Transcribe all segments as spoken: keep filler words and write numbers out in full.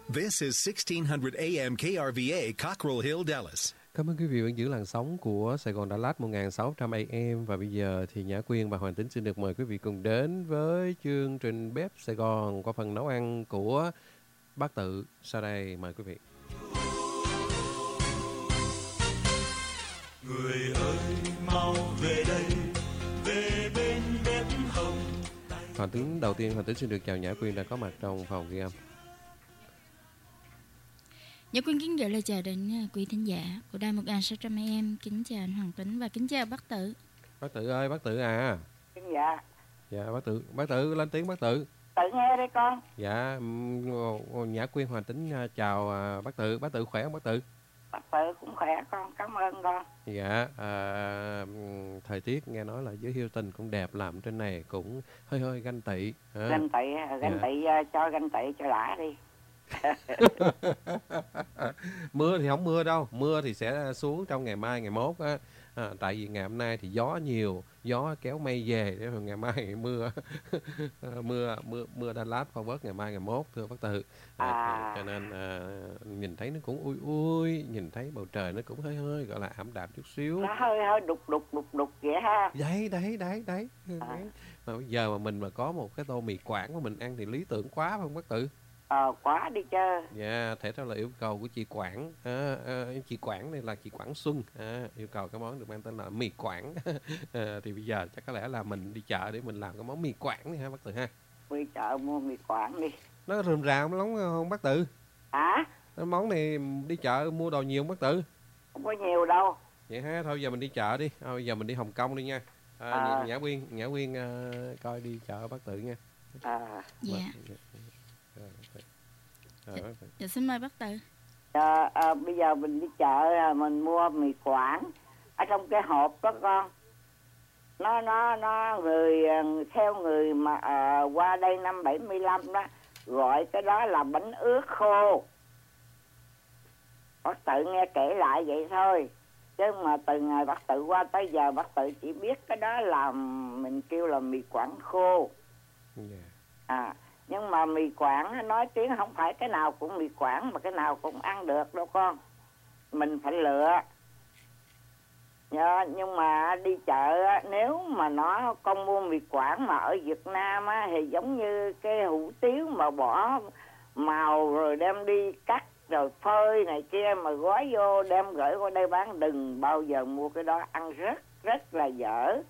This is sixteen hundred A M K R V A, Cockrell Hill, Dallas. Cảm ơn quý vị vẫn giữ làn sóng của Sài Gòn Đà Lạt một nghìn sáu trăm A M. Và bây giờ thì Nhã Quyên và Hoàng Tính xin được mời quý vị cùng đến với chương trình Bếp Sài Gòn qua phần nấu ăn của bác Tự. Sau đây mời quý vị. Người ơi mau về đây, về bên bếp hồng. Hoàng Tính đầu tiên, Hoàng Tính xin được chào Nhã Quyên đã có mặt trong phòng ghi âm. Nhã Quyên kính gửi lời chào đến quý thính giả của đài một nghìn sáu trăm A M. Kính chào anh Hoàng Tính và kính chào bác Tự. Bác Tự ơi, bác Tự à. Dạ. Dạ bác Tự, bác Tự lên tiếng bác Tự. Tự nghe đây con. Dạ, Nhã Quyên Hoàng Tính chào bác Tự. Bác Tự khỏe không bác Tự? Bác Tự cũng khỏe con, cảm ơn con. Dạ, à, thời tiết nghe nói là dưới Hilton cũng đẹp, làm trên này cũng hơi hơi ganh tị. À. Ganh tị, ganh Dạ. tị cho ganh tị cho lạ đi. Mưa thì không mưa đâu, mưa thì sẽ xuống trong ngày mai ngày mốt á. À, tại vì ngày hôm nay thì gió nhiều, gió kéo mây về để rồi ngày mai mưa mưa mưa mưa Đà Lạt phong bớt ngày mai ngày mốt thưa bác Tự. À, À. cho nên à, nhìn thấy nó cũng ui ui, nhìn thấy bầu trời nó cũng hơi hơi gọi là ảm đạm chút xíu. Nó hơi hơi đục đục đục đục vậy ha. Đấy đấy đấy đấy. À. đấy. Mà bây giờ mà mình mà có một cái tô mì Quảng mà mình ăn thì lý tưởng quá phải không bác Tự? Ờ, quá đi chơi. Dạ, thể theo là yêu cầu của chị Quảng. À, à, chị Quảng này là chị Quảng Xuân. À, yêu cầu cái món được mang tên là mì Quảng. À, thì bây giờ chắc có lẽ là mình đi chợ để mình làm cái món mì Quảng này ha bác Tự ha. Đi chợ mua mì Quảng đi. Nó rườm rà lắm không bác Tự? Hả? Cái món này đi chợ mua đồ nhiều không bác Tự? Không có nhiều đâu. Vậy ha, thôi giờ mình đi chợ đi. Thôi giờ mình đi Hồng Kông đi nha. À, À. Nhã Quyên, Nhã Quyên à, coi đi chợ bác Tự nha. À. Dạ. Rồi, rồi, bác Tự. Dạ xin mời bác Tự. À, à, bây giờ mình đi chợ à, mình mua mì Quảng ở trong cái hộp đó con. Nó nó nó người à, theo người mà à, qua đây năm bảy mươi lăm đó gọi cái đó là bánh ướt khô. Bác Tự nghe kể lại vậy thôi, chứ mà từ ngày bác Tự qua tới giờ bác Tự chỉ biết cái đó là mình kêu là mì Quảng khô. Dạ. À, nhưng mà mì Quảng nói tiếng không phải cái nào cũng mì Quảng mà cái nào cũng ăn được đâu con. Mình phải lựa. Nhờ, nhưng mà đi chợ á, nếu mà nó con mua mì Quảng mà ở Việt Nam á, thì giống như cái hủ tiếu mà bỏ màu rồi đem đi cắt rồi phơi này kia mà gói vô đem gửi qua đây bán, đừng bao giờ mua cái đó, ăn rất rất là dở.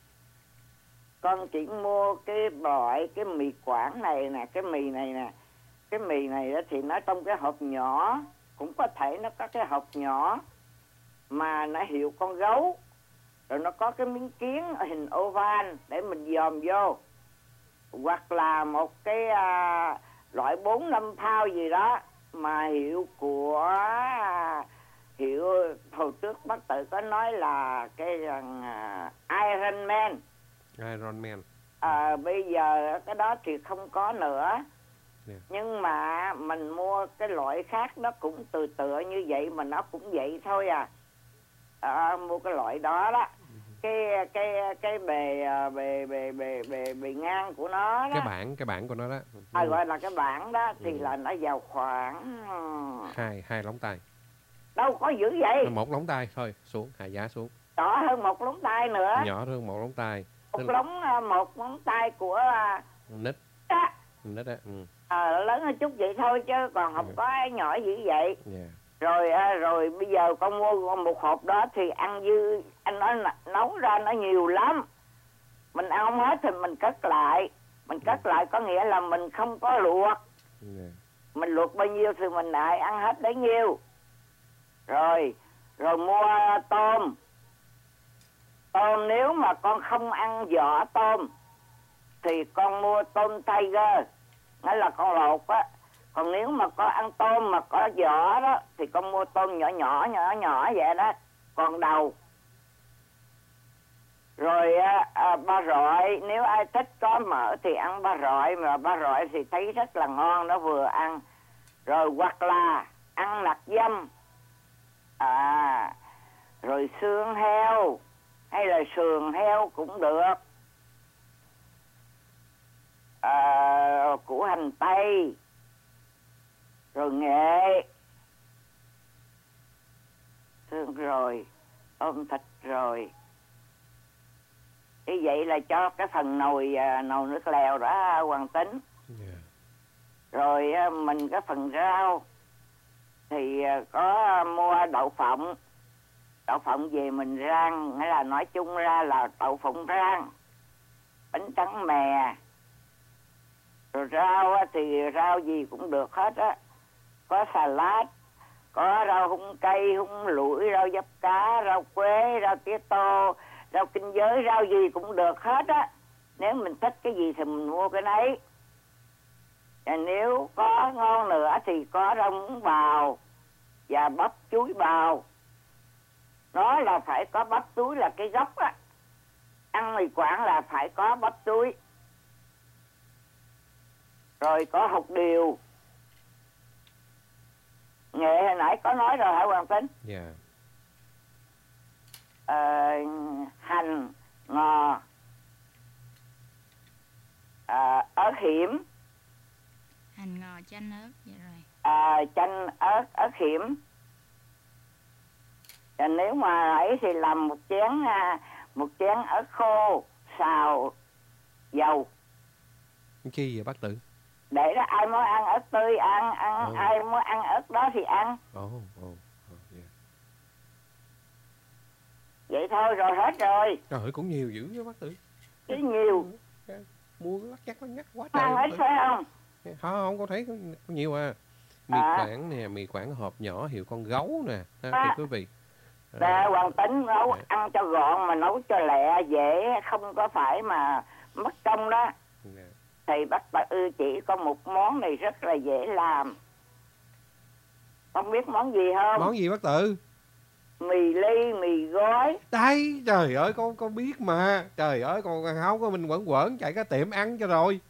Con chỉ mua cái loại cái mì Quảng này nè, cái mì này nè. Cái mì này đó thì nó trong cái hộp nhỏ, cũng có thể nó có cái hộp nhỏ mà nó hiệu con gấu, rồi nó có cái miếng kiến hình oval để mình dòm vô, hoặc là một cái à, loại bốn năm phao gì đó mà hiệu của à, hiệu hồi trước bác Tự có nói là cái uh, Iron Man. Iron Man. À, bây giờ cái đó thì không có nữa. Yeah. Nhưng mà mình mua cái loại khác nó cũng từ tựa như vậy mà nó cũng vậy thôi à. À, mua cái loại đó đó. Cái cái cái bề bề bề bề bề bề ngang của nó đó. Cái bảng cái bảng của nó đó. À, gọi là cái bảng đó thì Ừ. là nó vào khoảng Hai hai lóng tay. đâu có dữ vậy. Một lóng tay thôi, xuống, hạ giá xuống. Nhỏ hơn một lóng tay nữa. Nhỏ hơn một lóng tay. Một Tức là lóng một ngón tay của nít. á. Nít á. Ừ. À, lớn hơn chút vậy thôi chứ còn không Ừ. có nhỏ dữ vậy. Yeah. Rồi à, rồi bây giờ con mua một hộp đó thì ăn dư, anh nói là nấu ra nó nhiều lắm. Mình ăn không hết thì mình cất lại. Mình cất lại có nghĩa là mình không có luộc. Yeah. Mình luộc bao nhiêu thì mình lại ăn hết bấy nhiêu. Rồi, rồi mua tôm. Tôm nếu mà con không ăn vỏ tôm thì con mua tôm Tiger, nghĩa là con lột á. Còn nếu mà có ăn tôm mà có vỏ đó thì con mua tôm nhỏ nhỏ nhỏ nhỏ vậy đó, còn đầu. Rồi à, ba rọi, nếu ai thích có mỡ thì ăn ba rọi, mà ba rọi thì thấy rất là ngon, nó vừa ăn. Rồi hoặc là ăn nạc dăm, à, rồi xương heo hay là sườn heo cũng được. À, củ hành tây, rồi nghệ, xương rồi, ôm thịt rồi. Như vậy là cho cái phần nồi nồi nước lèo đã hoàn tính. Yeah. Rồi mình cái phần rau thì có mua đậu phộng. Đậu phộng về mình rang, nghĩa là nói chung ra là đậu phộng rang, bánh trắng mè. Rồi rau thì rau gì cũng được hết á. Có salad, có rau húng cây, húng lủi, rau giáp cá, rau quế, rau tía tô, rau kinh giới, rau gì cũng được hết á. Nếu mình thích cái gì thì mình mua cái nấy. Và nếu có ngon nữa thì có rau muống bào và bắp chuối bào. Nó là phải có bắp chuối là cái gốc á. Ăn mì Quảng là phải có bắp chuối. Rồi có hột điều. Nghệ hồi nãy có nói rồi hả Hoàng Tính? Dạ. Yeah. Ờ, hành, ngò, à, ớt hiểm. Hành, ngò, chanh, ớt, vậy rồi. À, chanh, ớt, ớt hiểm. Và nếu mà ấy thì làm một chén một chén ớt khô xào dầu. Chi vậy bác Tự? Để đó ai muốn ăn ớt tươi ăn, ăn oh. ai muốn ăn ớt đó thì ăn. Ồ, oh, ồ, oh, oh, yeah. Vậy thôi rồi hết rồi. Trời ơi, cũng nhiều dữ với bác Tự. Chứ nhiều. Mua lắc chắc lắc nhắc quá trời. Ăn hết phải không? Không, không, con thấy có nhiều à. Mì à. Quảng nè, mì Quảng hộp nhỏ hiệu con gấu nè, ha, à. quý vị. Nè, Hoàng Tính nấu à. ăn cho gọn mà nấu cho lẹ dễ, không có phải mà mất công đó. À. Thì bác bà ư chỉ có một món này rất là dễ làm. Không biết món gì không? Món gì bác Tự? Mì ly, mì gói. Đây, trời ơi, con con biết mà. Trời ơi, con không có mình quẩn quẩn chạy cái tiệm ăn cho rồi.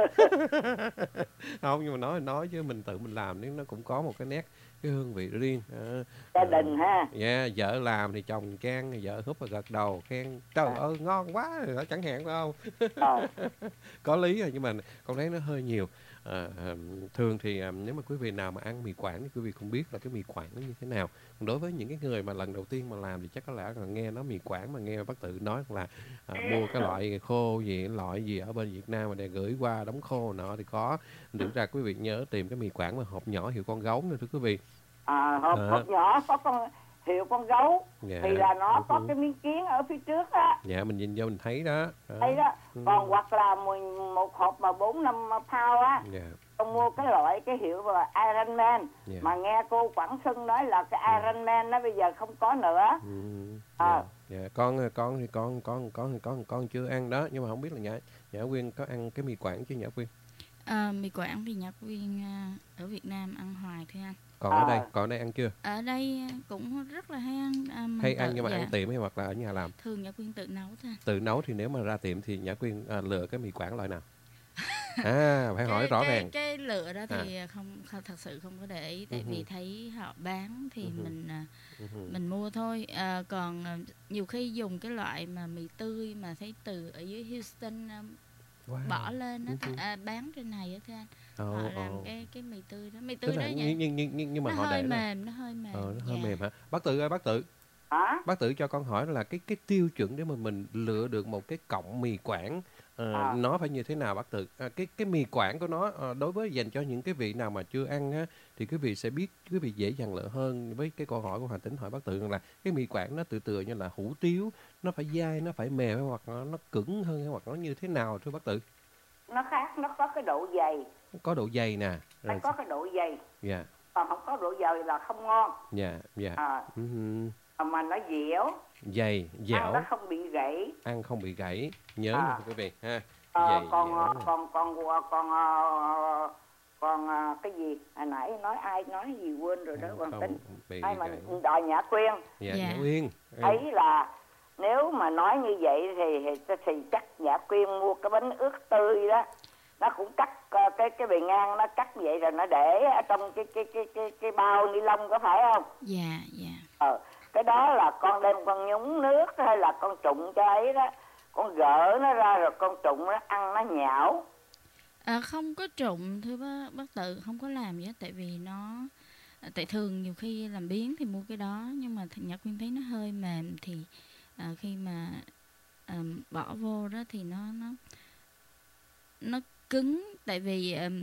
Không, nhưng mà nói nói chứ mình tự mình làm nên nó cũng có một cái nét, cái hương vị riêng. À, gia đình à, ha. Dạ, yeah, vợ làm thì chồng khen, vợ húp và gật đầu khen trời à. ơi ngon quá rồi đó, chẳng hạn phải không? À. Có lý rồi, nhưng mà con thấy nó hơi nhiều. À, thường thì à, nếu mà quý vị nào mà ăn mì Quảng thì quý vị cũng biết là cái mì Quảng nó như thế nào. Còn đối với những cái người mà lần đầu tiên mà làm thì chắc có lẽ là nghe nó mì Quảng mà nghe bác Tự nói là à, mua cái loại khô gì, loại gì ở bên Việt Nam mà để gửi qua đóng khô nọ thì có. Thực ra quý vị nhớ tìm cái mì Quảng mà hộp nhỏ hiệu con gấu nữa thưa quý vị. À, hộp, à. hộp nhỏ có con hiệu con gấu. Dạ. Thì là nó uh-huh. có cái miếng kiến ở phía trước á. Dạ, mình nhìn vô mình thấy đó. đó. Thấy đó. Ừ. Còn hoặc là một hộp mà bốn năm pound á. Dạ. Con mua cái loại cái hiệu là Iron Man. Dạ. Mà nghe cô Quảng Xuân nói là cái Iron Man nó bây giờ không có nữa. Ừ. À. Dạ. Dạ, con con thì con con con con con chưa ăn đó, nhưng mà không biết là Nhã Nhã Quyên có ăn cái mì Quảng chứ Nhã Quyên? À, mì Quảng thì Nhã Quyên ở Việt Nam ăn hoài thôi anh. Còn à. ở đây, còn ở đây ăn chưa? Ở đây cũng rất là hay ăn. À, hay ăn nhưng mà dạ. ăn tiệm hay hoặc là ở nhà làm? Thường Nhã Quyên tự nấu thôi. Tự nấu thì nếu mà ra tiệm thì Nhã Quyên à, lựa cái mì Quảng loại nào? À, phải hỏi cái, rõ cái, ràng. Cái lựa đó thì à. không, không thật sự không có để ý, tại uh-huh. vì thấy họ bán thì uh-huh. mình uh-huh. mình mua thôi. À, còn uh, nhiều khi dùng cái loại mà mì tươi mà thấy từ ở dưới Houston uh, wow. bỏ lên đó, uh-huh. à, bán trên này đó thưa anh. Oh, họ làm oh. cái cái mì tươi đó, mì tươi đó nhưng, nhưng, nhưng, nhưng, nhưng mà nó họ hơi để mềm, nó hơi mềm. Ờ, nó hơi dạ. mềm hả? Bác Tự ơi, bác Tự. Hả? Bác Tự cho con hỏi là cái cái tiêu chuẩn để mà mình lựa được một cái cọng mì Quảng uh, à. nó phải như thế nào bác Tự? À, cái cái mì Quảng của nó uh, đối với dành cho những cái vị nào mà chưa ăn á, thì quý vị sẽ biết, quý vị dễ dàng lựa hơn. Với cái câu hỏi của Hoàng Tính hỏi bác Tự rằng là cái mì Quảng nó tự tự như là hủ tiếu, nó phải dai, nó phải mềm hoặc nó, nó cứng hơn hoặc nó như thế nào thưa bác Tự? Nó khác, nó có cái độ dày. Có độ dày nè. Nó có cái độ dày. Dạ. Yeah. Còn không có độ dày là không ngon. Dạ, yeah, dạ. Yeah. À. Uh-huh. Mà nó dẻo. Dày, dẻo. Ăn nó không bị gãy. Ăn không bị gãy. Nhớ à. nha quý vị ha. À, dày, còn, dẻo còn, còn còn còn còn cái gì hồi nãy nói ai nói gì quên rồi đó Hoàng Tính. Ai mà đòi Nhã Quyên. Dạ, Nhã Quyên. Ấy là nếu mà nói như vậy thì thì, thì chắc Nhã Quyên mua cái bánh ướt tươi đó, nó cũng cắt cái cái bề ngang nó cắt vậy rồi nó để ở trong cái cái cái cái cái bao ni lông có phải không? Dạ, dạ. Ờ, cái đó là con đem con nhúng nước hay là con trụng cho ấy đó, con gỡ nó ra rồi con trụng nó ăn nó nhão. À, không có trụng thưa bác, bác Tự, không có làm gì hết, tại vì nó tại thường nhiều khi làm biếng thì mua cái đó, nhưng mà Nhã Quyên thấy nó hơi mềm thì à, khi mà à, bỏ vô đó thì nó nó nó cứng, tại vì à,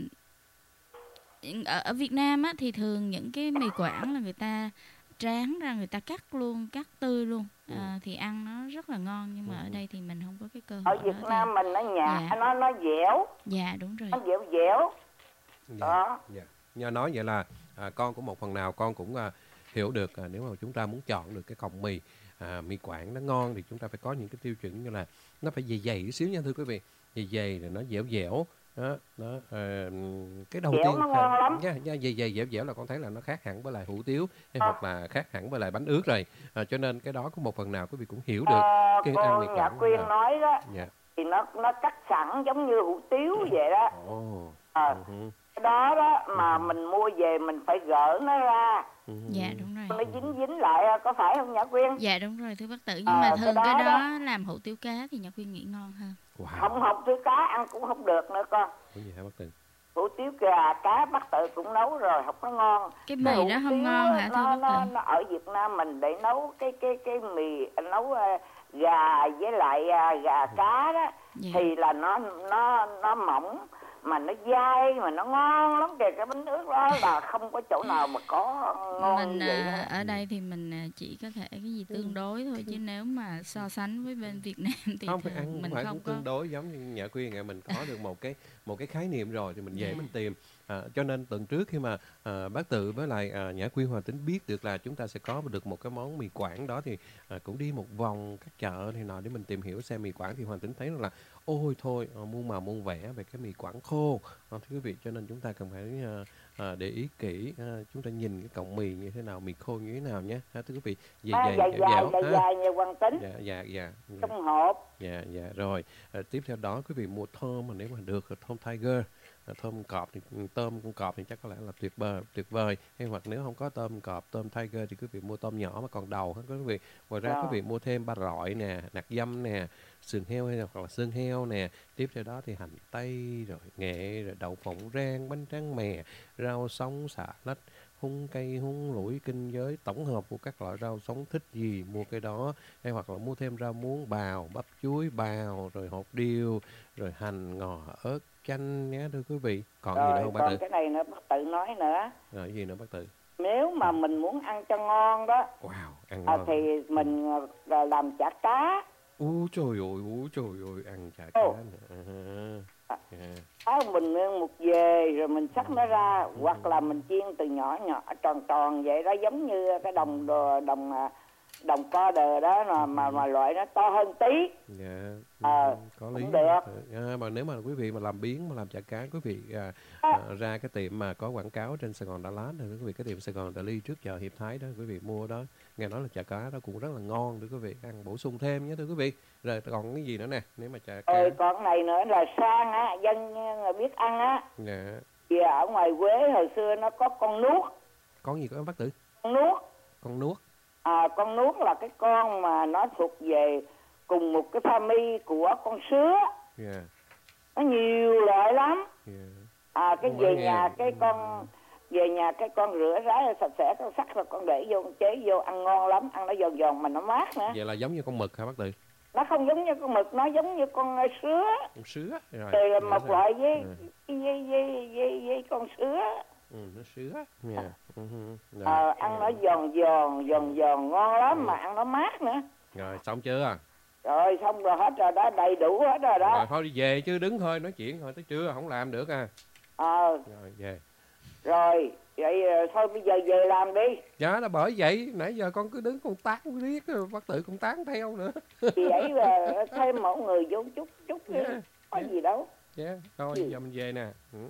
ở, ở Việt Nam á thì thường những cái mì Quảng là người ta tráng ra, người ta cắt luôn, cắt tươi luôn, à, thì ăn nó rất là ngon, nhưng mà ở đây thì mình không có cái cơ hội Ở Việt đó Nam thì... mình nó nhạt, Dạ. nó nó dẻo, Dạ đúng rồi. nó dẻo dẻo. Dạ, Đó. dạ. Nhờ nói vậy là à, con cũng một phần nào con cũng à, hiểu được à, nếu mà chúng ta muốn chọn được cái cọng mì à, mì Quảng nó ngon thì chúng ta phải có những cái tiêu chuẩn như là nó phải dày dày một xíu nha thưa quý vị, dày dày rồi nó dẻo dẻo đó, đó à, cái đầu Dẻo tiên nó ngon à, lắm. nha, nha, dày dày dẻo dẻo là con thấy là nó khác hẳn với lại hủ tiếu hay hoặc là khác hẳn với lại bánh ướt rồi, à, cho nên cái đó có một phần nào quý vị cũng hiểu được À, cái ăn mì con Nhã Quảng Quyên là- nói đó dạ. thì nó nó cắt sẵn giống như hủ tiếu vậy đó. Ồ. À, Ừ hứ, cái đó đó mà mình mua về mình phải gỡ nó ra, ừ hứ. Dạ đúng rồi. nó dính dính lại, có phải không Nhã Quyên? Dạ đúng rồi thưa bác Tự, nhưng À, mà cái thường đó cái đó, đó. làm hủ tiếu cá thì Nhã Quyên nghĩ ngon hơn. Wow. Không học thứ cá ăn cũng không được nữa con. Cái gì hả bác Tự? Hủ tiếu gà cá bác Tự cũng nấu rồi, không có ngon. Cái Cái mì hủ đó không tiếu ngon á, hả thưa nó, bác nó, Tự? nó ở Việt Nam mình để nấu cái cái cái mì nấu ờ, gà với lại à, gà cá đó Dạ. thì là nó nó nó mỏng mà nó dai mà nó ngon lắm kìa, cái bánh ướt đó là không có chỗ nào mà có ngon Mình như vậy à, hết. ở đây thì mình à, chỉ có thể cái gì tương đối thôi, chứ nếu mà so sánh với bên Việt Nam thì Không phải thường ăn mình phải không cũng có. tương đối giống như Nhã Quyên à, mình có được một cái một cái khái niệm rồi thì mình dễ Dạ. mình tìm, à, cho nên tuần trước khi mà à, bác Tự với lại à, Nhã Quyên Hòa Tính biết được là chúng ta sẽ có được một cái món mì Quảng đó thì à, cũng đi một vòng các chợ thì nọ để mình tìm hiểu xem mì Quảng, thì Hòa Tính thấy rằng là ôi thôi à, muôn màu muôn vẻ về cái mì Quảng khô, à, thưa quý vị, cho nên chúng ta cần phải à, à, để ý kỹ, à, chúng ta nhìn cái cọng mì như thế nào, mì khô như thế nào nhé, ha, thưa quý vị, dày À, dày dài dẻo dài dẻo, dài ha. dài như Quang Tính Dạ dạ dạ. Dạ. trong hộp. Dạ dạ rồi. À, tiếp theo đó quý vị mua thơm mà nếu mà được là thơm Tiger, à, thơm cọp thì tôm con cọp thì chắc có lẽ là tuyệt vời tuyệt vời, hay hoặc nếu không có tôm cọp tôm Tiger thì quý vị mua tôm nhỏ mà còn đầu hết quý vị. Ngoài ra Dạ. quý vị mua thêm ba rọi nè, nạc dăm nè, sườn heo hay hoặc là xương heo nè. Tiếp theo đó thì hành tây rồi nghệ rồi đậu phộng rang, bánh tráng mè, rau sống, xà lách, húng cây, húng lủi, kinh giới, tổng hợp của các loại rau sống, thích gì mua cái đó, hay hoặc là mua thêm rau muống, bào, bắp chuối, bào, rồi hột điều, rồi hành, ngò, ớt, chanh nhé thưa quý vị. Còn gì nữa Rồi không bác còn Tự? cái này nữa bác Tự nói nữa, Rồi cái gì nữa bác Tự? nếu mà mình muốn ăn cho ngon đó Wow, ăn à, ngon. thì mình à, làm chả cá. Ú trời ơi, ú trời ơi, ăn chả cá Ồ. nữa. À, yeah. Á, mình nương một về rồi mình xắt nó ra, hoặc là mình chiên từ nhỏ nhỏ tròn tròn vậy đó, giống như cái đồng đồ, đồng à, đồng co đờ đó mà mà, mà loại nó to hơn tí. Dạ, Ờ, có lý. cũng được. À, mà nếu mà quý vị mà làm biếng mà làm chả cá, quý vị à, à, ra cái tiệm mà có quảng cáo trên Sài Gòn Đà Lạt, thì quý vị cái tiệm Sài Gòn Đại Ly trước chợ Hiệp Thái đó, quý vị mua đó, nghe nói là chả cá đó cũng rất là ngon, thưa quý vị, ăn bổ sung thêm nhé thưa quý vị. Rồi còn cái gì nữa nè, nếu mà chả cá. Rồi còn cái này nữa là sang á, dân người biết ăn á. Dạ. Vì ở ngoài Quế hồi xưa nó có con nuốt, Con gì có bác Tử? con nuốt. Con nuốt. À, con nuốt là cái con mà nó thuộc về cùng một cái family của con sứa. Dạ. Nó nhiều loại lắm. Dạ. À, cái Không về có nhà nghe. cái con về nhà cái con rửa ráo sạch sẽ, con sắc rồi con để vô con chế vô ăn ngon lắm, ăn nó giòn giòn mà nó mát nữa. Vậy là giống như con mực hả bác Tử? Nó không giống như con mực, nó giống như con ờ, sứa. Con sứa. Rồi. Thì Dạ một rồi. loại với, Ừ. với, với, với, với, với con sứa. Ừ, nó sứa. Dạ. Ừ, ừ. Rồi. Ờ, ăn nó giòn giòn, giòn giòn ngon lắm mà ăn nó mát nữa. Rồi, xong chưa? Rồi xong rồi hết rồi đó, đầy đủ hết rồi đó. Rồi thôi đi về chứ đứng thôi nói chuyện thôi tới trưa không làm được à. Ờ, Rồi về. rồi vậy ờ, thôi bây giờ về làm đi. Dạ là bởi vậy nãy giờ con cứ đứng con tán riết rồi bác Tự con tán theo nữa. Vì vậy là thêm mỗi người vô chút chút đi. Dạ, Có dạ. gì đâu. Dạ, thôi Ừ. giờ mình về nè. Ừ.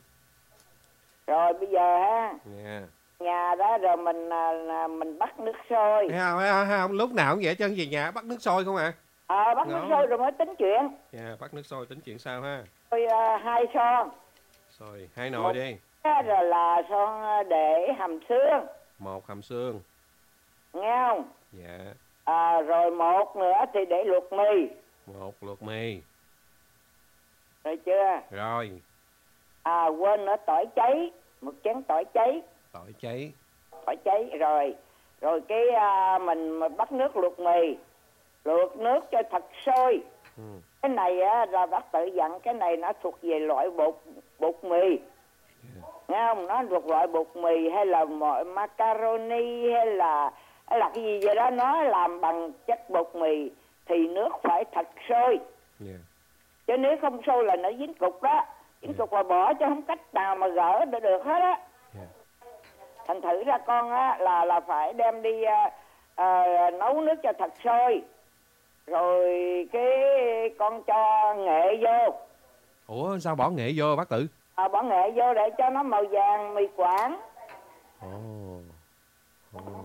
Rồi bây giờ ha, Dạ. nhà đó rồi mình à, là mình bắt nước sôi. Thấy không, thấy không, thấy không? Lúc nào cũng vậy chân về nhà bắt nước sôi không à. Ờ, bắt nước Ngon. sôi rồi mới tính chuyện. Dạ, bắt nước sôi tính chuyện sao ha. Rồi à, hai son. Sôi hai nồi Một- đi. Đó rồi là son à, để hầm xương. Một hầm xương. Nghe không? Dạ. À, rồi một nữa thì để luộc mì. Một luộc mì. Rồi chưa? Rồi. À quên nữa, tỏi cháy, một chén tỏi cháy. Tỏi cháy. Tỏi cháy rồi. Rồi cái à, mình bắt nước luộc mì, luộc nước cho thật sôi. Ừ. Cái này á là bác tự dặn, cái này nó thuộc về loại bột bột mì. Yeah. Nghe không? Nó thuộc loại bột mì hay là mọi macaroni hay là hay là cái gì vậy đó, nó làm bằng chất bột mì thì nước phải thật sôi. Yeah. Chứ nếu không sôi là nó dính cục đó. Dính yeah. cục là bỏ, chứ không cách nào mà gỡ được, được hết á. Yeah. Thành thử ra con á là là phải đem đi à, à, nấu nước cho thật sôi. Rồi cái con cho nghệ vô. Ủa sao bỏ nghệ vô bác Tự? À, bỏ nghệ vô để cho nó màu vàng mì Quảng. Ồ. Oh. Oh.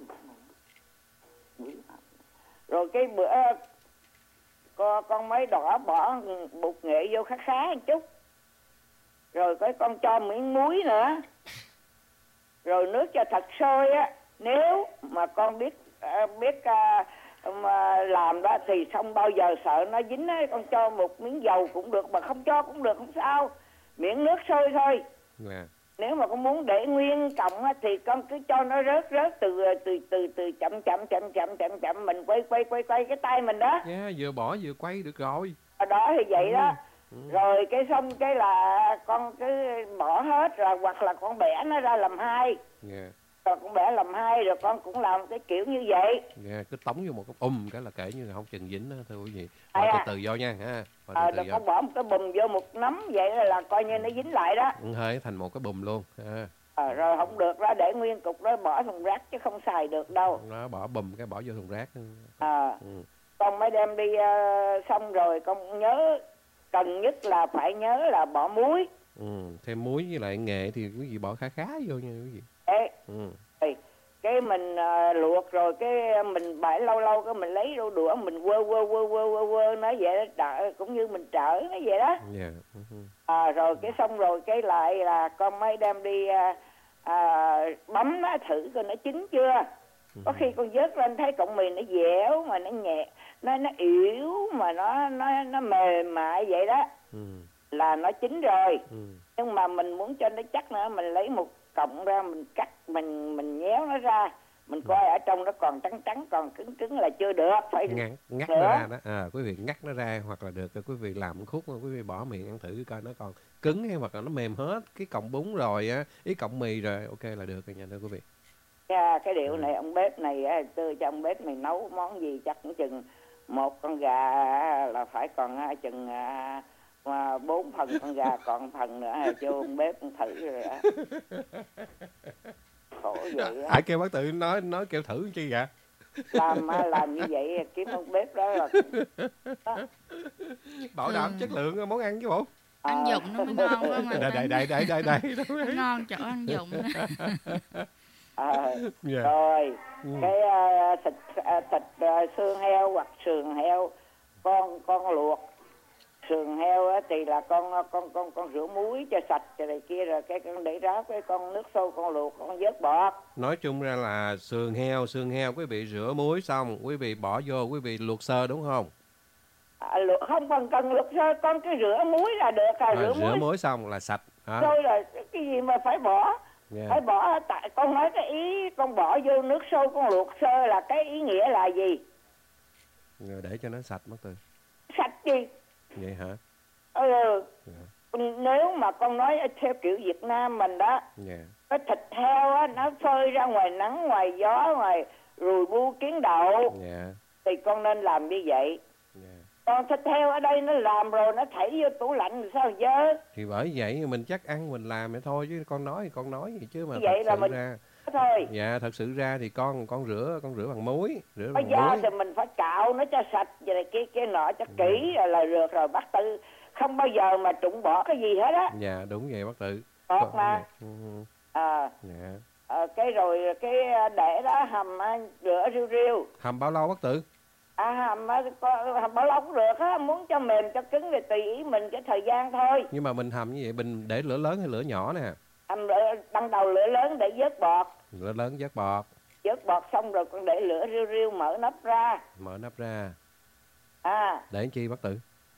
Rồi cái bữa con, con mới đỏ bỏ bột nghệ vô khá khá một chút. Rồi cái con cho miếng muối nữa. Rồi nước cho thật sôi á. Nếu mà con biết biết mà làm đó thì không bao giờ sợ nó dính á. Con cho một miếng dầu cũng được, mà không cho cũng được, không sao. Miễn nước sôi thôi. Yeah. Nếu mà con muốn để nguyên cọng á, thì con cứ cho nó rớt rớt từ từ từ từ chậm chậm chậm chậm chậm chậm mình quay quay quay quay cái tay mình đó. Yeah, vừa bỏ vừa quay được rồi. Đó thì vậy ừ. đó. Ừ. Rồi cái xong cái là con cứ bỏ hết rồi, hoặc là con bẻ nó ra làm hai. Yeah. Rồi con bẻ làm hai rồi con cũng làm cái kiểu như vậy. Yeah, cứ tống vô một cái um cái là kể như là không chừng dính đó thưa quý vị. Rồi từ từ vô nha ha. Ờ, rồi con bỏ một cái bùm vô một nắm vậy là, là coi như nó dính lại đó. Ừ, hơi thành một cái bùm luôn. À. À, rồi không được đó, để nguyên cục đó bỏ thùng rác chứ không xài được đâu. Nó bỏ bùm cái bỏ vô thùng rác. À, ừ. Con mới đem đi uh, xong rồi con nhớ cần nhất là phải nhớ là bỏ muối. Ừ, thêm muối với lại nghệ thì quý vị bỏ khá khá vô nha quý vị. Ê, ừ. Cái mình uh, luộc rồi cái mình bãi lâu lâu cái mình lấy đũa đũa mình quơ quơ quơ quơ quơ quơ nó vậy đó, cũng như mình trở nó vậy đó. Yeah. Uh-huh. À, rồi cái xong rồi cái lại là con mới đem đi uh, uh, bấm nó thử coi nó chín chưa. Uh-huh. Có khi con vớt lên thấy cọng mì nó dẻo mà nó nhẹ, nó nó yếu mà nó nó nó mềm mại vậy đó. Uh-huh. Là nó chín rồi. Uh-huh. Nhưng mà mình muốn cho nó chắc nữa mình lấy một cọng ra mình cắt, mình mình nhéo nó ra, mình coi ở trong nó còn trắng trắng còn cứng cứng là chưa được, phải ngắt ngắt nó ra đó. À, quý vị ngắt nó ra hoặc là được quý vị làm một khúc quý vị bỏ miệng ăn thử coi nó còn cứng hay hoặc là nó mềm hết cái cọng bún rồi á, ý cọng mì rồi, ok là được rồi nha thưa quý vị. Yeah, cái điệu này ông bếp này á, tôi cho ông bếp này nấu món gì chắc cũng chừng một con gà là phải còn chừng mà bốn phần con gà còn phần nữa cho ông bếp thử rồi á. Khổ vậy á. Ai kêu bác Tự nói nói kêu thử chi vậy? Làm làm như vậy kiếm ông bếp đó là đó. Bảo đảm ừ. chất lượng món ăn chứ bộ. Ăn dụng nó mới ngon phải không? Đây đây đây đây đây đây. Ngon chỗ ăn dụng. À, yeah. Rồi ừ. cái uh, thịt uh, thịt uh, xương heo hoặc sườn heo con con luộc sườn heo á, thì là con con con con rửa muối cho sạch rồi này kia rồi cái con để ráo cái con nước sôi con luộc con vớt bọt. Nói chung ra là sườn heo sườn heo quý vị rửa muối xong quý vị bỏ vô quý vị luộc sơ đúng không? À, luộc không cần cần luộc sơ, con cứ rửa muối là được à, à rửa, rửa muối. muối xong là sạch hả? Rồi là cái gì mà phải bỏ. Yeah. Phải bỏ tại con nói cái ý con bỏ vô nước sôi con luộc sơ là cái ý nghĩa là gì? Rồi để cho nó sạch mất từ. Sạch gì? Vậy hả? Ừ. Yeah. Nếu mà con nói theo kiểu Việt Nam mình đó, yeah. cái thịt heo á nó phơi ra ngoài nắng ngoài gió ngoài ruồi bu kiến đậu, yeah. thì con nên làm như vậy. Yeah. Còn thịt heo ở đây nó làm rồi nó thảy vô tủ lạnh thì sao dơ? Thì bởi vậy mình chắc ăn mình làm vậy thôi chứ con nói thì con nói vậy chứ mà vậy thật là sự mình ra thôi. Dạ thật sự ra thì con con rửa con rửa bằng muối, rửa bây bằng giờ muối. thì mình phải cạo nó cho sạch rồi cái cái nọ cho kỹ rồi là được rồi bác Tự không bao giờ mà trụng bỏ cái gì hết á. Dạ đúng vậy bác Tự. Tốt mà. Ừ. À. Dạ. À, cái rồi cái để đó hầm rửa riu riu. Hầm bao lâu bác Tự? À hầm, hầm bao lâu cũng được á, muốn cho mềm cho cứng thì tùy ý mình cái thời gian thôi. Nhưng mà mình hầm như vậy mình để lửa lớn hay lửa nhỏ nè? Hầm ban đầu lửa lớn để vớt bọt. Lửa lớn vớt bọt. Vớt bọt xong rồi con để lửa riu riu mở nắp ra. Mở nắp ra. À. Để chi bác Tự?